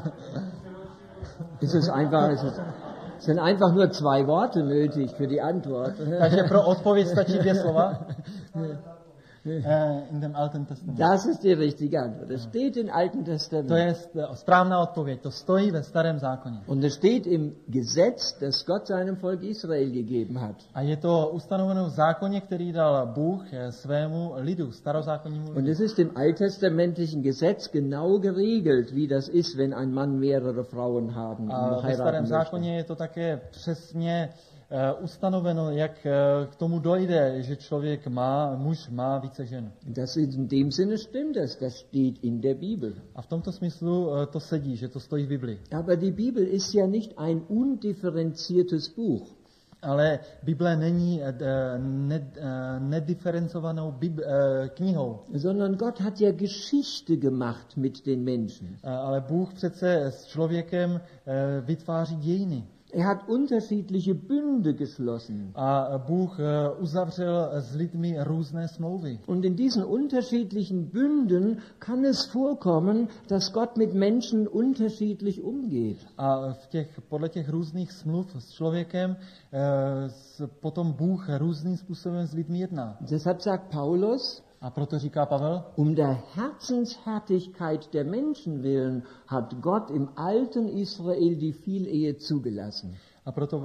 Es ist einfach, es ist, es sind einfach nur zwei Worte nötig für die Antwort. Takže pro odpověď stačí dvě slova. Äh, in dem Alten Testament. Das ist die richtige Antwort. Es steht im Alten To Testament. je st- správná odpověď. To stojí ve Starém zákoně. Und es steht im Gesetz, das Gott seinem Volk Israel gegeben hat. A je to ustanoveno v zákoně, který dal Bůh eh, svému lidu, starozákonnímu Und lidu. es ist im alttestamentlichen Gesetz genau geregelt, wie das ist, wenn ein Mann mehrere Frauen haben A ve heiraten Starém möchte. zákoně je to také přesně eh, ustanoveno, jak eh, k tomu dojde, že člověk má, muž má více žen. Das ist in dem Sinne stimmt das, das steht in der Bibel. A v tomto smyslu eh, to sedí, že to stojí v Biblii. Aber die Bibel ist ja nicht ein undifferenziertes Buch. Ale Bible není eh, d- ne, eh, nediferencovanou bib, eh, knihou. Sondern Gott hat ja Geschichte gemacht mit den Menschen. Eh, Ale Bůh přece s člověkem eh, vytváří dějiny. Er hat unterschiedliche Bünde geschlossen. A Bůh eh, uzavřel s lidmi různé smlouvy. Und in diesen unterschiedlichen Bünden kann es vorkommen, dass Gott mit Menschen unterschiedlich umgeht. A v těch, podle těch různých smluv s člověkem eh, s, potom Bůh různým způsobem s lidmi jedná. Deshalb sagt Paulus, A proto říká Pavel, um der Herzenshärtigkeit der Menschen willen hat Gott im alten Israel die Vielehe zugelassen. a proto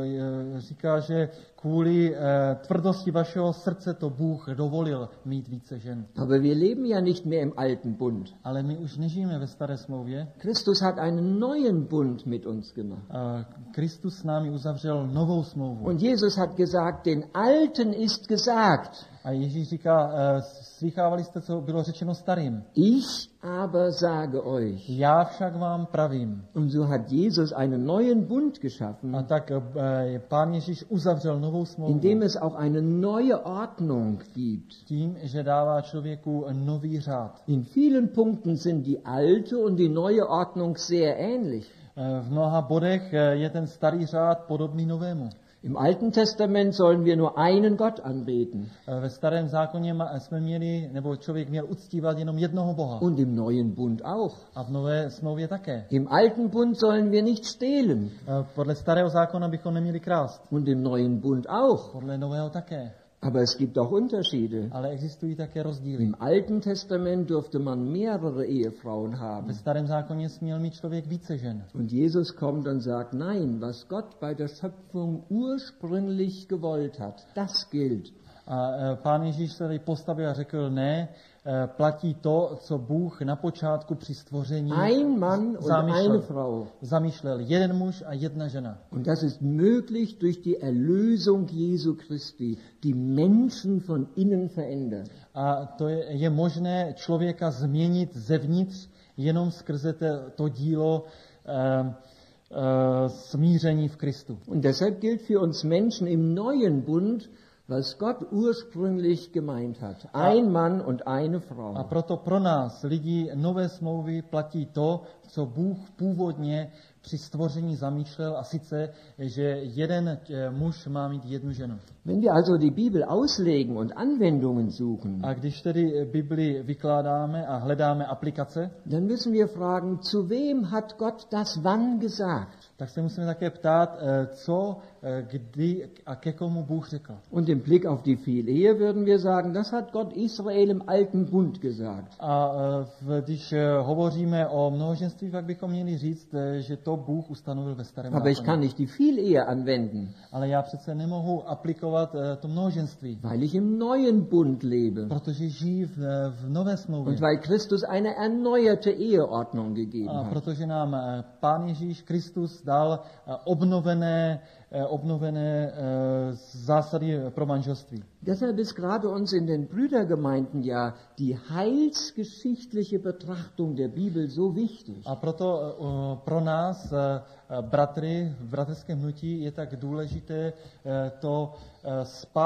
eh, říká, že kvůli eh, tvrdosti vašeho srdce to Bůh dovolil mít více žen. Aber wir leben ja nicht mehr im alten Bund. Ale my už nežijeme ve staré smlouvě. Christus hat einen neuen Bund mit uns gemacht. A Kristus s námi uzavřel novou smlouvu. Und Jesus hat gesagt, den Alten ist gesagt, A Ježíš říká, eh, slychávali jste, co bylo řečeno starým. ich aber sage euch. Já však vám pravím. Und so hat Jesus einen neuen Bund geschaffen, A tak eh, Pán Ježíš uzavřel novou smlouvu in dem es auch eine neue Ordnung gibt. tím, že dává člověku nový řád. In vielen Punkten sind die alte und die neue Ordnung sehr ähnlich. Eh, V mnoha bodech eh, je ten starý řád podobný novému. Im Alten Testament sollen wir nur einen Gott anbeten. Eh, Ve starém zákoně ma- jsme měli, nebo člověk měl uctívat jenom jednoho Boha. Und im neuen Bund auch. A v nové smlouvě také. Im alten Bund sollen wir nicht stehlen. Eh, Podle starého zákona bychom neměli krást. Und im neuen Bund auch. Podle nového také. Aber es gibt auch Unterschiede. Ale existují také rozdíly. Im Alten Testament durfte man mehrere Ehefrauen Ve haben. starém zákoně směl mít člověk více žen. Und Jesus kommt und sagt, nein, was Gott bei der Schöpfung ursprünglich gewollt hat, das gilt. A eh, Pán Ježíš se tady postavil a řekl, ne, eh, platí to, co Bůh na počátku při stvoření Ein Mann und zamýšlel. eine Frau. Zamýšlel jeden muž a jedna žena. Und das ist möglich durch die Erlösung Jesu Christi, die Menschen von innen verändert. A to je, je možné člověka změnit zevnitř jenom skrze te, to dílo eh, eh, smíření v Kristu. Und deshalb gilt für uns Menschen im neuen Bund, was Gott ursprünglich gemeint hat. Ein Mann und eine A Frau. proto pro nás, lidi nové smlouvy, platí to, co Bůh původně při stvoření zamýšlel, a sice, že jeden eh, muž má mít jednu ženu. Wenn wir also die Bibel auslegen und Anwendungen suchen, A když tedy Bibli vykládáme a hledáme aplikace, dann müssen wir fragen, zu wem hat Gott das wann gesagt? tak se musíme také ptát, eh, co, eh, kdy a ke komu Bůh řekl. Und im Blick auf die Phileia würden wir sagen, das hat Gott Israel im alten Bund gesagt. A eh, v- když eh, hovoříme o mnohoženství, tak bychom měli říct, eh, že to Bůh ustanovil ve starém Aber ich zákoně. kann nicht die Phileia anwenden, Ale já přece nemohu aplikovat eh, to mnohoženství, weil ich im neuen Bund lebe. protože žijí v, eh, v nové smlouvě. Und weil Christus eine erneuerte Eheordnung gegeben A hat. protože nám eh, Pán Ježíš Kristus dal eh, obnovené, eh, obnovené eh, zásady pro manželství. Deshalb ist gerade uns in den Brüdergemeinden ja die heilsgeschichtliche Betrachtung der Bibel so wichtig. A proto eh, pro nás, eh, bratry v bratrském hnutí, je tak důležité eh, to eh,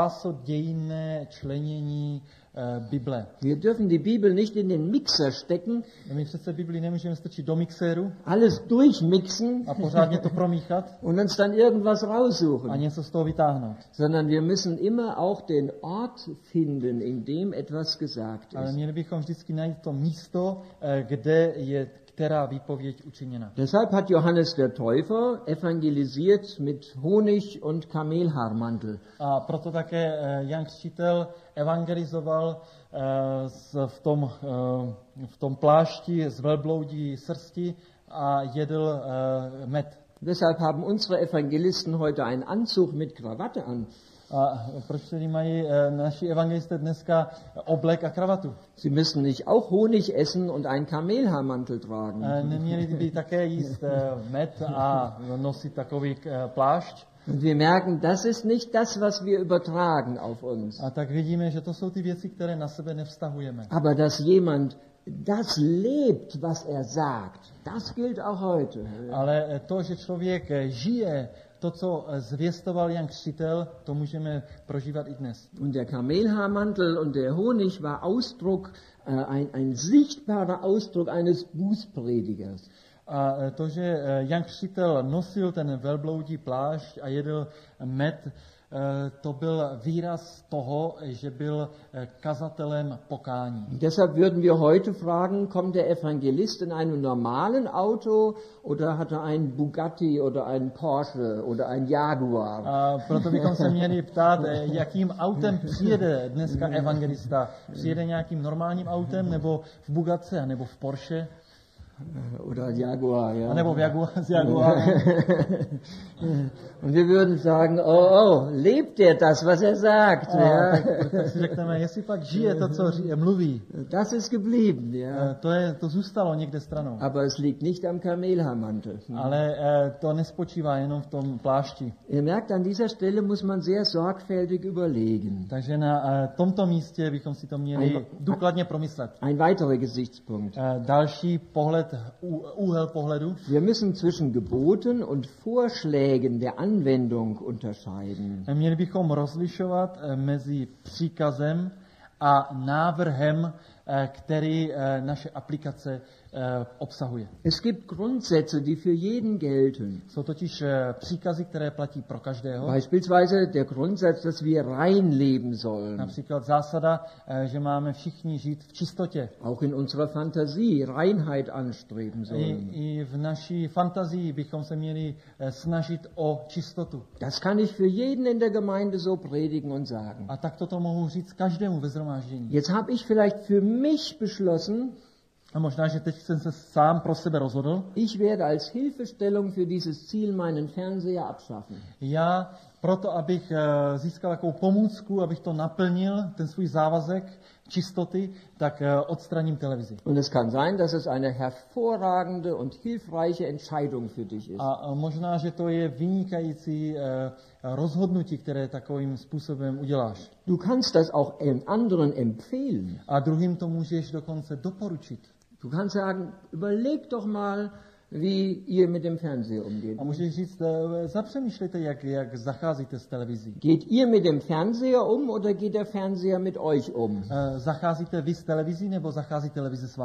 spásodějné členění eh, Bible. Wir dürfen die Bibel nicht in den Mixer stecken, My přece Bibli nemůžeme strčit do mixéru alles durchmixen a pořádně to promíchat und uns dann irgendwas a raussuchen, něco z toho vytáhnout. sondern wir müssen immer auch den Ort finden, in dem etwas gesagt Ale ist. měli bychom vždycky najít to místo, eh, kde je která výpověď učiněna. Deshalb hat Johannes der Täufer evangelisiert mit Honig und Kamelhaarmantel. A proto také eh, Jan Křtitel evangelizoval eh, s- v tom, eh, v tom plášti z velbloudí srsti a jedl eh, med. Deshalb haben unsere Evangelisten heute einen Anzug mit Krawatte an. A proč tedy mají eh, naši evangelisté dneska oblek a kravatu? Sie müssen nicht auch Honig essen und einen Kamelhaarmantel tragen. Eh, Neměli by také jíst eh, med a nosit takový eh, plášť? Und wir merken, das ist nicht das, was wir übertragen auf uns. A tak vidíme, že to jsou ty věci, které na sebe nevztahujeme. Aber dass jemand das lebt, was er sagt, das gilt auch heute. Ale eh, to, že člověk eh, žije to, co eh, zvěstoval Jan Křtitel, to můžeme prožívat i dnes. Und der Kamelhaarmantel und der Honig war Ausdruck, äh, ein, ein sichtbarer Ausdruck eines Bußpredigers. A eh, to, že eh, Jan Křtitel nosil ten velbloudí plášť a jedl med, eh, to byl výraz toho, že byl eh, kazatelem pokání. Deshalb würden wir heute fragen, kommt der Evangelist in einem normalen Auto oder hat er einen Bugatti oder einen Porsche oder einen Jaguar? A proto bychom se měli ptát, eh, jakým autem přijede dneska evangelista. Přijede nějakým normálním autem, nebo v Bugatce, nebo v Porsche, Oder Jaguar, ja. nebo v Jaguar, z Jaguarem. Und wir würden sagen, oh, oh, lebt er das, was er sagt? A Ja? tak, tak si řekneme, jestli pak žije to, co ří, mluví. Das ist geblieben, ja. Eh, To, je, to zůstalo někde stranou. Aber es liegt nicht am Kamelhaarmantel. Ale eh, to nespočívá jenom v tom plášti. Ihr merkt, an dieser Stelle muss man sehr sorgfältig überlegen. Takže na eh, tomto místě bychom si to měli důkladně promyslet. Ein weiterer Gesichtspunkt. Eh, Další pohled, ú- úhel pohledu. Wir müssen zwischen Geboten und Vorschlägen der Anwendung unterscheiden. Eh, Měli bychom rozlišovat eh, mezi příkazem a návrhem, eh, který eh, naše aplikace eh, obsahuje. Es gibt Grundsätze, die für jeden gelten. Jsou totiž eh, příkazy, které platí pro každého. Beispielsweise der Grundsatz, dass wir rein leben sollen. Například zásada, eh, že máme všichni žít v čistotě. Auch in unserer Fantasie Reinheit anstreben I, sollen. I v naší fantazii bychom se měli eh, snažit o čistotu. Das kann ich für jeden in der Gemeinde so predigen und sagen. A tak toto mohu říct každému ve shromáždění. Jetzt habe ich vielleicht für mich beschlossen, A možná, že teď jsem se sám pro sebe rozhodl. ich werde als Hilfestellung für dieses Ziel meinen Fernseher abschaffen. Já proto, abych eh, získal takovou pomůcku, abych to naplnil, ten svůj závazek čistoty, tak eh, odstraním televizi. Und es kann sein, dass es eine hervorragende und hilfreiche Entscheidung für dich ist. A a možná, že to je vynikající eh, rozhodnutí, které takovým způsobem uděláš. Du kannst das auch en- anderen empfehlen. A druhým to můžeš dokonce doporučit. Du kannst sagen, überleg doch mal, wie ihr mit dem Fernseher umgeht. A můžeš říct, eh, zapřemýšlejte, jak, jak zacházíte s televizí. Geht ihr mit dem Fernseher um oder geht der Fernseher mit euch um? Eh, Zacházíte vy s televizí, nebo zachází televize s vámi?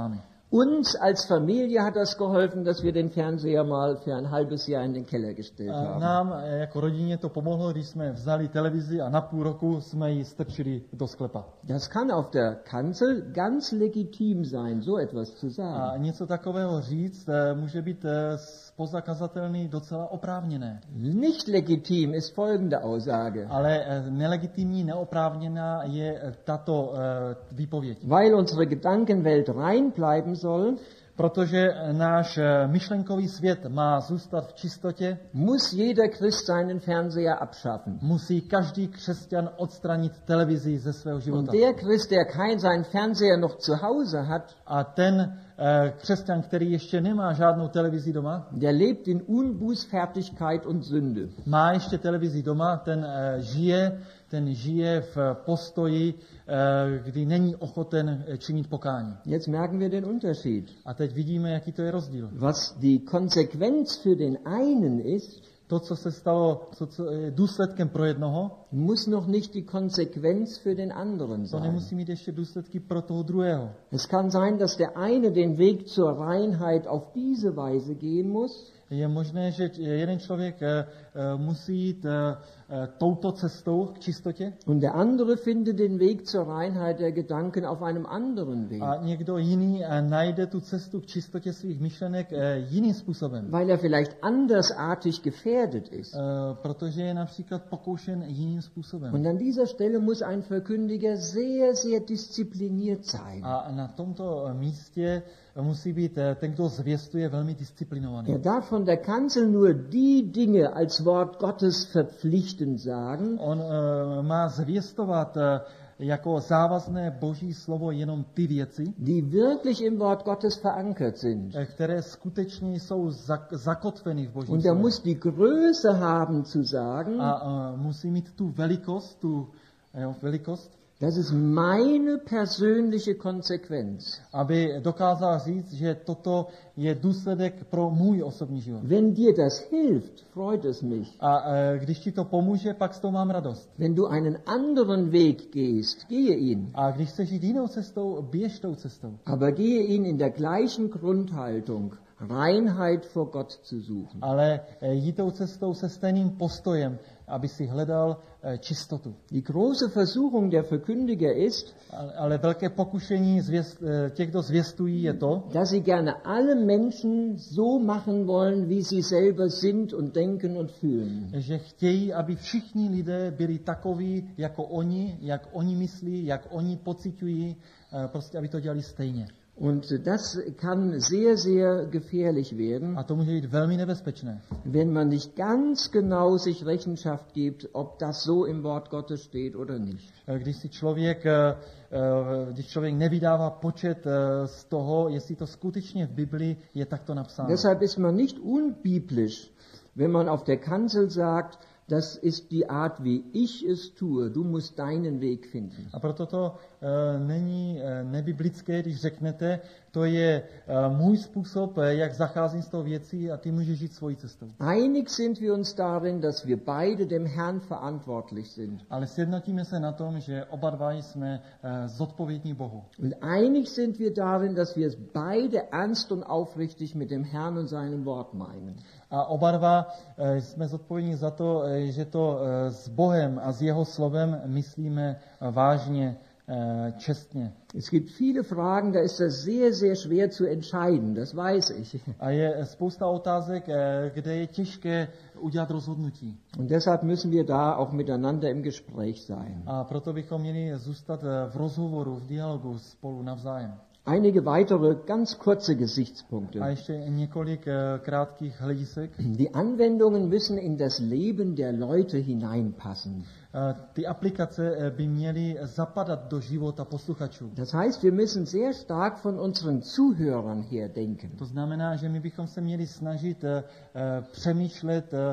Uns als Familie hat das geholfen, dass wir den Fernseher mal für ein halbes Jahr in den Keller gestellt A haben. nám eh, jako rodině to pomohlo, když jsme vzali televizi a na půl roku jsme ji strčili do sklepa. Das kann auf der Kanzel ganz legitim sein, so etwas zu A sagen. něco takového říct eh, může být eh, spoza kazatelný docela oprávněné. Nicht legitim ist folgende Aussage. Ale eh, nelegitimní, neoprávněná je eh, tato eh, výpověď. Weil unsere Gedankenwelt rein bleiben soll, Protože eh, náš eh, myšlenkový svět má zůstat v čistotě, muss jeder Christ seinen Fernseher abschaffen. musí každý křesťan odstranit televizi ze svého Und života. der Christ, der kein seinen Fernseher noch zu Hause hat, A ten eh, křesťan, který ještě nemá žádnou televizi doma, der lebt in Unbußfertigkeit und Sünde. má ještě televizi doma, ten eh, žije, ten žije v postoji, eh, kdy není ochoten eh, činit pokání. Jetzt merken wir den Unterschied. A teď vidíme, jaký to je rozdíl. Was die Konsequenz für den einen ist, To, co se stalo, co, co je důsledkem pro jednoho, muss noch nicht die Konsequenz für den anderen to sein. nemusí mít ještě důsledky pro toho druhého. Es kann sein, dass der eine den Weg zur Reinheit auf diese Weise gehen muss, Je možné, že jeden člověk eh, eh, musí jít eh, eh, touto cestou k čistotě und der andere findet den Weg zur Reinheit der Gedanken auf einem anderen Weg, a někdo jiný eh, najde tu cestu k čistotě svých myšlenek eh, jiným způsobem, weil er vielleicht andersartig gefährdet ist. eh, protože je například pokoušen jiným způsobem. Und an dieser Stelle muss ein Verkündiger sehr, sehr diszipliniert sein. A na tomto místě musí být eh, ten, kdo zvěstuje, velmi disciplinovaný. Er darf von der Kanzel nur die Dinge als Wort Gottes verpflichtend sagen, On eh, má zvěstovat eh, jako závazné boží slovo jenom ty věci, die wirklich im Wort Gottes verankert sind. eh, které skutečně jsou zak- zakotveny v božím Und er slovu. muss die Größe haben zu sagen, A uh, musí mít tu velikost, tu jo, velikost, das ist meine persönliche Konsequenz. aby dokázal říct, že toto je důsledek pro můj osobní život. Wenn dir das hilft, freut es mich. A uh, když ti to pomůže, pak s tou mám radost. Wenn du einen anderen Weg gehst, gehe ihn. A když chceš jít jinou cestou, běž tou cestou. Aber gehe ihn in der gleichen Grundhaltung, Reinheit vor Gott zu suchen. Ale uh, jít tou cestou se stejným postojem, aby si hledal uh, čistotu. Die große Versuchung der Verkündiger ist, Ale, ale velké pokušení zvěst, uh, těch, kdo zvěstují, je to, dass sie gerne alle Menschen so machen wollen, wie sie selber sind und denken und fühlen. že chtějí, aby všichni lidé byli takoví, jako oni, jak oni myslí, jak oni pociťují, eh, prostě aby to dělali stejně. Und das kann sehr, sehr gefährlich werden, A to může být velmi nebezpečné, wenn man nicht ganz genau sich Rechenschaft gibt, ob das so im Wort Gottes steht oder nicht. Eh, když si člověk, eh, eh, když člověk nevydává počet eh, z toho, jestli to skutečně v Bibli je takto napsáno. Deshalb ist man nicht unbiblisch, wenn man auf der Kanzel sagt, das ist die Art, wie ich es tue. Du musst deinen Weg finden. A proto to e, není e, nebiblické, když řeknete, to je e, můj způsob, e, jak zacházím s tou věcí a ty můžeš žít svojí cestou. Einig sind wir uns darin, dass wir beide dem Herrn verantwortlich sind. Ale sjednotíme se na tom, že oba dva jsme e, zodpovědní Bohu. Und einig sind wir darin, dass wir es beide ernst und aufrichtig mit dem Herrn und seinem Wort meinen. A oba dva e, jsme zodpovědní za to, e, že to e, s Bohem a s jeho slovem myslíme e, vážně, e, čestně. Es gibt viele Fragen, da ist das sehr, sehr schwer zu entscheiden, das weiß ich. A je spousta otázek, e, kde je těžké udělat rozhodnutí. Und deshalb müssen wir da auch miteinander im Gespräch sein. A proto bychom měli zůstat e, v rozhovoru, v dialogu spolu navzájem. Einige weitere ganz kurze Gesichtspunkte. A ještě několik e, krátkých hledisek. Die Anwendungen müssen in das Leben der Leute hineinpassen. E, ty aplikace e, by měly zapadat do života posluchačů. Das heißt, wir müssen sehr stark von unseren Zuhörern her denken. To znamená, že my bychom se měli snažit e, e, přemýšlet, e,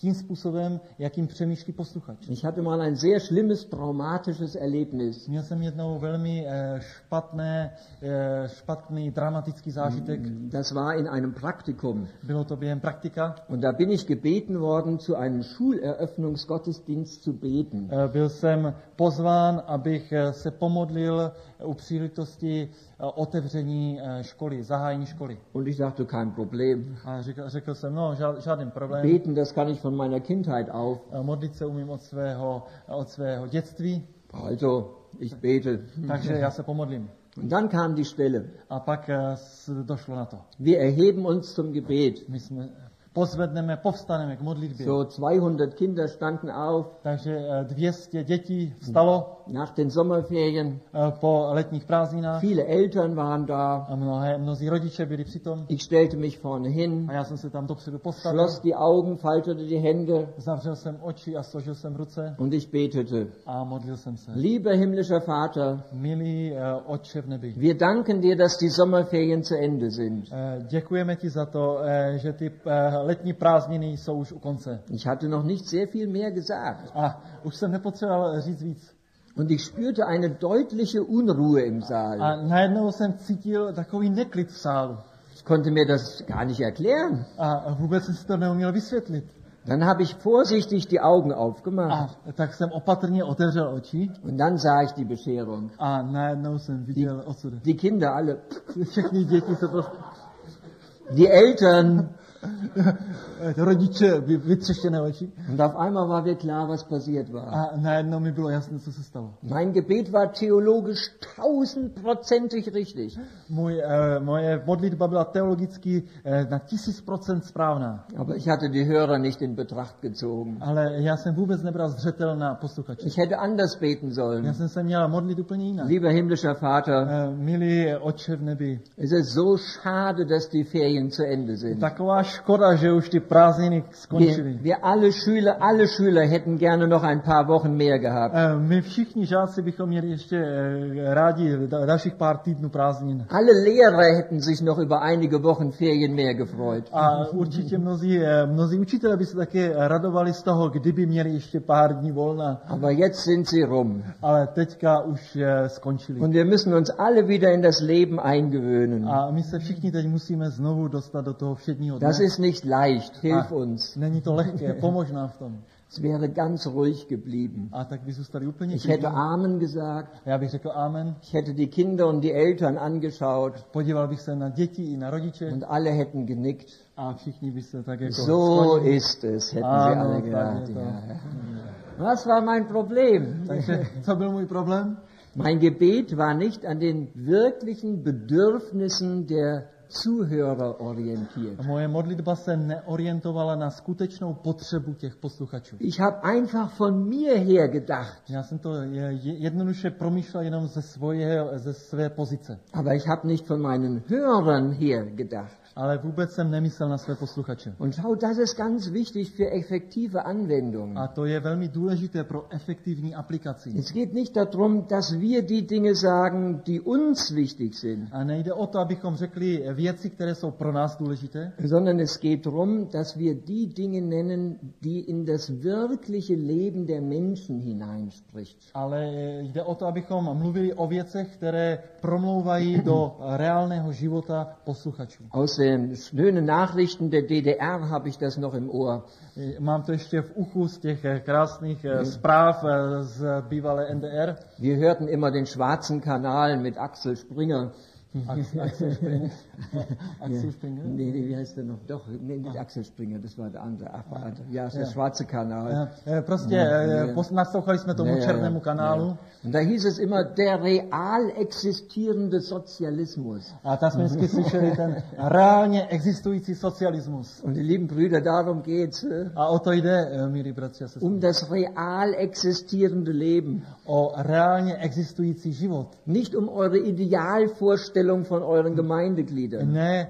tím způsobem, jakým přemýšlí posluchač. Ich hatte mal ein sehr schlimmes, traumatisches Erlebnis. Měl jsem jednou velmi eh, špatné, eh, špatný dramatický zážitek. Das war in einem Praktikum. Bylo to během praktika. Und da bin ich gebeten worden, zu einem Schuleröffnungsgottesdienst zu beten. Eh, Byl jsem pozván, abych eh, se pomodlil u příležitosti eh, otevření eh, školy, zahájení školy. Und ich dachte, kein Problem. A řekl, řekl jsem, no, žád, žádný problém. Beten, das kann ich von meiner Kindheit auf. Eh, Modlit se umím od svého, od svého dětství, Also, ich bete. takže já se pomodlím. Und dann kam die Stelle. A pak eh, s- došlo na to. Wir erheben uns zum Gebet. My jsme pozvedneme, povstaneme k modlitbě. So zweihundert Kinder standen auf Takže eh, dvě stě dětí vstalo nach den Sommerferien. eh, po letních prázdninách. Viele Eltern waren da. A mnohé, mnozí rodiče byli přitom. Ich stellte mich vorne hin, A já jsem se tam dopředu postavil. schloss die Augen, faltete die Hände Zavřel jsem oči a složil jsem ruce und ich betete. a modlil jsem se. Lieber himmlischer Vater, Milý eh, Otče v nebi, wir danken dir, dass die Sommerferien zu Ende sind. eh, děkujeme ti za to, eh, že ty eh, letní prázdniny jsou už u konce. Ich hatte noch nicht sehr viel mehr gesagt. A už jsem nepotřeboval říct víc. Und ich spürte eine deutliche Unruhe im Saal. A najednou jsem cítil takový neklid v sálu. Ich konnte mir das gar nicht erklären. A vůbec jsem si to neuměl vysvětlit. Dann habe ich vorsichtig die Augen aufgemacht A tak jsem opatrně otevřel oči und dann sah ich die Bescherung. a najednou jsem viděl odsud. Die Kinder alle, Všechny děti se prostě, die Eltern. rodiče, vy- vytřeštěné oči. Und auf einmal war mir klar, was passiert war. A najednou mi bylo jasné, co se stalo. Mein Gebet war theologisch tausendprozentig richtig. Můj, eh, moje modlitba byla teologicky eh, na tisíc procent správná. Aber ich hatte die Hörer nicht in Betracht gezogen. Ale já jsem vůbec nebral zřetel na posluchače. Ich hätte anders beten Já sollen. jsem se měla modlit úplně jinak. Lieber himmlischer Vater, Eh, Milý Otče v nebi, es ist so schade, dass die Ferien zu Ende sind. taková škoda, že už ty prázdniny skončily. Wir, wir alle Schüler, alle Schüler hätten gerne noch ein paar Wochen mehr gehabt. Eh, My všichni žáci bychom měli ještě eh, rádi da- dalších pár týdnů prázdnin. Alle Lehrer hätten sich noch über einige Wochen Ferien mehr gefreut. A určitě mnozí, eh, mnozí učitelé by se také radovali z toho, kdyby měli ještě pár dní volna. Aber jetzt sind sie rum. Ale teďka už eh, skončili. Und wir müssen uns alle wieder in das Leben eingewöhnen. A my se všichni teď musíme znovu dostat do toho všedního dne. Das ist nicht leicht. Hilf A uns. není to lehké, pomož nám v tom. Es wäre ganz ruhig geblieben. A tak by zůstali úplně Ich hätte klidní. Amen gesagt. Já bych řekl amen. Ich hätte die Kinder und die Eltern angeschaut Podíval bych se na děti i na rodiče und alle hätten genickt. a všichni by se tak jako So sklonili. ist es, hätten Ah, sie no, alle tak gesagt. je to. Ja. Was war mein Problem? Takže co byl můj problém? Mein Gebet war nicht an den wirklichen Bedürfnissen der Zuhörer orientiert. Moje modlitba se neorientovala na skutečnou potřebu těch posluchačů. Ich habe einfach von mir her gedacht, Já jsem to je- je- jednoduše promýšlel jenom ze, svoje, ze své pozice. aber ich habe nicht von meinen Hörern her gedacht. Ale vůbec jsem nemyslel na své posluchače. Und schau, das ist ganz wichtig für effektive Anwendungen. A to je velmi důležité pro efektivní aplikaci. Es geht nicht darum, dass wir die Dinge sagen, die uns wichtig sind, A nejde o to, abychom řekli věci, které jsou pro nás důležité, sondern es geht darum, dass wir die Dinge nennen, die in das wirkliche Leben der Menschen hineinspricht. ale jde o to, abychom mluvili o věcech, které promlouvají do reálného života posluchačů. Aus den schönen Nachrichten der D D R habe ich das noch im Ohr. Mám to ještě v uchu z těch eh, krásných eh, zpráv eh, z bývalé N D R. Wir hörten immer den Schwarzen Kanal mit Axel Springer. Axel, Axel Springer. Axel Springer. Nee, nee, wie heißt der noch? Doch, nee, nicht Axel Springer, das war der andere. Ach, war andere. Ja, der Ja. Schwarze Kanal. Eh, eh, Prostě eh, pos- naslouchali jsme tomu Ja, ja, černému ja. kanálu. Ja. Und da hieß es immer, der real existierende Sozialismus. A tam jsme vždycky slyšeli ten reálně existující socialismus. Und die lieben Brüder, darum geht's. äh, A o to jde, eh, milí bratři a sestry. Um das real existierende Leben. o reálně existující život. Nicht um eure Idealvorstellung von euren Gemeindegliedern. Ne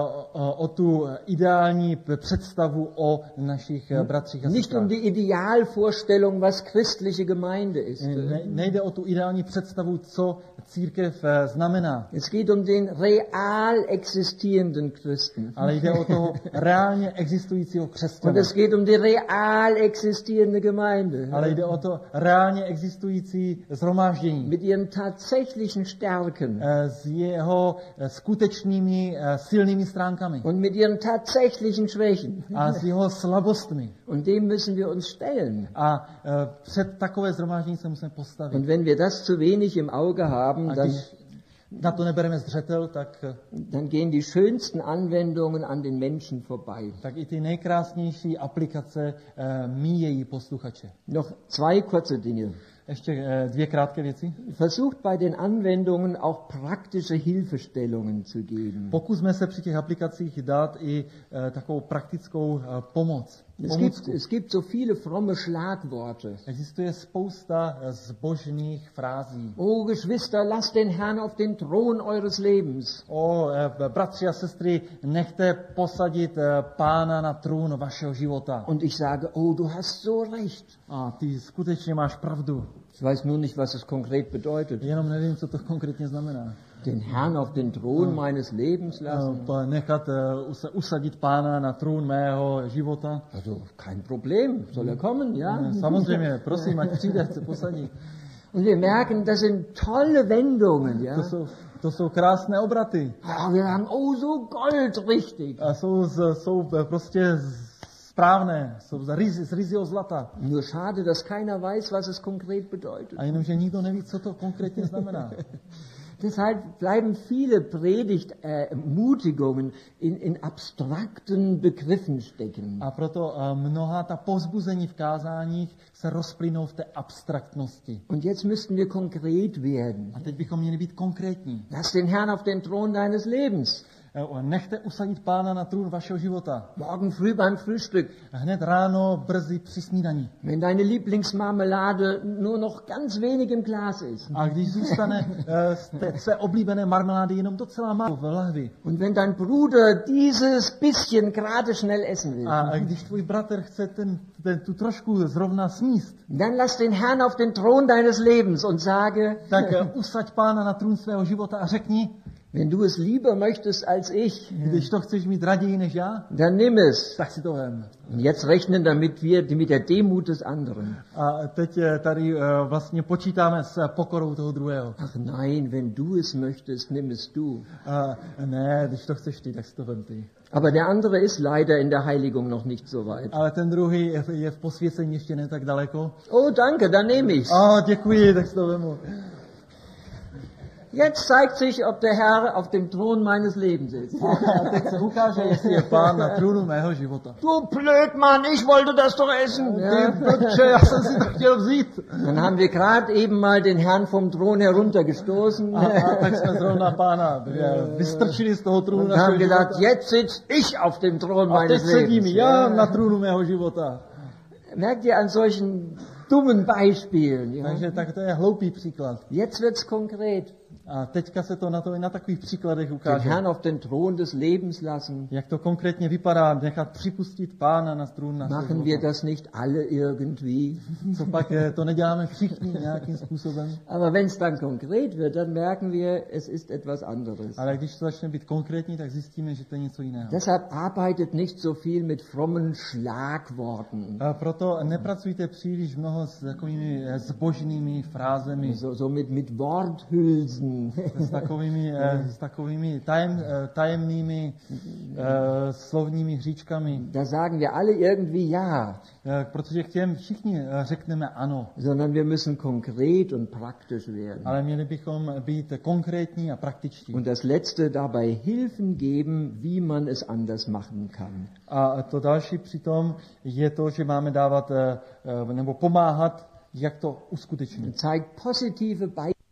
o, o tu ideální představu o našich bratřích a Nicht sestrách. um die Idealvorstellung, was christliche Gemeinde ist. Ne, nejde o tu ideální představu, co církev znamená. Es geht um den real existierenden Christen. Ale jde o toho reálně existujícího Und křesťana. es geht um die real existierende Gemeinde. Ale jde o to reálně existující shromáždění Mit ihren tatsächlichen Stärken. eh, s jeho eh, skutečnými eh, silnými stránkami Und mit ihren tatsächlichen Schwächen. a s jeho slabostmi. Und dem müssen wir uns stellen. A eh, před takové shromáždění se musíme postavit. Und wenn wir das zu wenig im Auge haben, A dann, když na to nebereme zřetel, tak, eh, dann gehen die schönsten Anwendungen an den Menschen vorbei. tak i ty nejkrásnější aplikace eh, míjejí posluchače. Noch zwei kurze Dinge. Ještě eh, dvě krátké věci. Versucht bei den Anwendungen auch praktische Hilfestellungen zu geben. Pokusme se při těch aplikacích dát i eh, takovou praktickou eh, pomoc. Es gibt, es gibt so viele fromme Schlagworte. Existuje spousta eh, zbožných frází. Oh, Geschwister, lasst den Herrn auf den Thron eures Lebens. O, eh, bratři a sestry, nechte posadit eh, Pána na trůn vašeho života. Und ich sage, oh, du hast so recht. A ty skutečně máš pravdu. Ich weiß nur nicht, was es konkret bedeutet. Jenom nevím, co to konkrétně znamená. Den Herrn auf den Thron meines Lebens lassen. Eh, pa- Nechat eh, us- usadit Pána na trůn mého života. Also kein Problem, soll er kommen, ja? Eh, Samozřejmě, prosím, ať přijde, chce posadit. Und wir merken, das sind tolle Wendungen, ja? To jsou, to jsou krásné obraty. Ja, wir sagen, oh, so goldrichtig. A jsou, z- jsou eh, prostě z- správné, jsou z ryzy, z ryzího zlata. Nur schade, dass keiner weiß, was es konkret bedeutet. A jenomže nikdo neví, co to konkrétně znamená. Deshalb bleiben viele Predigt-Ermutigungen in, in abstrakten Begriffen stecken. A proto eh, mnoha ta povzbuzení v kázáních se rozplynou v té abstraktnosti. Und jetzt müssten wir konkret werden. A teď bychom měli být konkrétní. Lass den Herrn auf den Thron deines Lebens. Eh, Nechte usadit Pána na trůn vašeho života. Morgen früh beim Frühstück. Hned ráno, brzy při snídani. Wenn deine Lieblingsmarmelade nur noch ganz wenig im Glas ist. A když zůstane eh, z té své oblíbené marmelády jenom docela málo v lahvi. Und wenn dein Bruder dieses bisschen gerade schnell essen will. A a když tvůj bratr chce ten, ten, tu trošku zrovna sníst, Dann lass den Herrn auf den Thron deines Lebens und sage, tak eh, usaď Pána na trůn svého života a řekni, wenn du es lieber möchtest als ich, když to chceš mít raději než já, dann nimm es. tak si to vem. Und jetzt rechnen damit wir mit der Demut des anderen. A teď eh, tady eh, vlastně počítáme s pokorou toho druhého. Ach nein, wenn du es möchtest, nimm es du. A ne, když to chceš ty, tak si to vem ty. Aber der andere ist leider in der Heiligung noch nicht so weit. Ale ten druhý je, je v posvěcení ještě ne tak daleko. Oh, danke, dann nehme ich's. A děkuji, tak si to vemu. Jetzt zeigt sich, ob der Herr auf dem Thron meines Lebens ist. A teď se ukáže, jestli je Pán na trůnu mého života. Du Blödmann, ich wollte das doch essen. Ty Ja. blbče, já jsem si to chtěl vzít. Dann haben wir gerade eben mal den Herrn vom Thron heruntergestoßen A, a tak jsme zrovna Pána eh, vystrčili z toho trůnu und našeho haben gedacht, života. jetzt sitz ich auf dem Thron A teď meines sedím Lebens. já Ja. na trůnu mého života. Merkt ihr an solchen dummen Beispielen? Ja? Takže tak to je hloupý příklad. Jetzt wird's konkret. A teďka se to na, to, na takových příkladech Den ukáže. Herrn auf den Thron des Lebens lassen. Jak to konkrétně vypadá, nechat připustit Pána na trůn našeho Machen wir života. das nicht alle irgendwie? Co pak eh, to neděláme všichni nějakým způsobem. Aber wenn es dann konkret wird, dann merken wir, es ist etwas anderes. Ale když to začne být konkrétní, tak zjistíme, že to je něco jiného. Deshalb arbeitet nicht so viel mit frommen Schlagworten. A proto nepracujte příliš mnoho s takovými eh, zbožnými frázemi, So, so mit, mit Worthülsen. s takovými, eh, s takovými tajem, eh, tajemnými eh, slovními hříčkami, Da sagen wir alle irgendwie ja, eh, protože k těm všichni eh, řekneme ano, sondern wir müssen konkret und praktisch werden. ale měli bychom být konkrétní a praktičtí. Und das Letzte dabei Hilfen geben, wie man es anders machen kann. A to další přitom je to, že máme dávat eh, eh, nebo pomáhat, jak to uskutečnit. Zeigt positive Beispiele.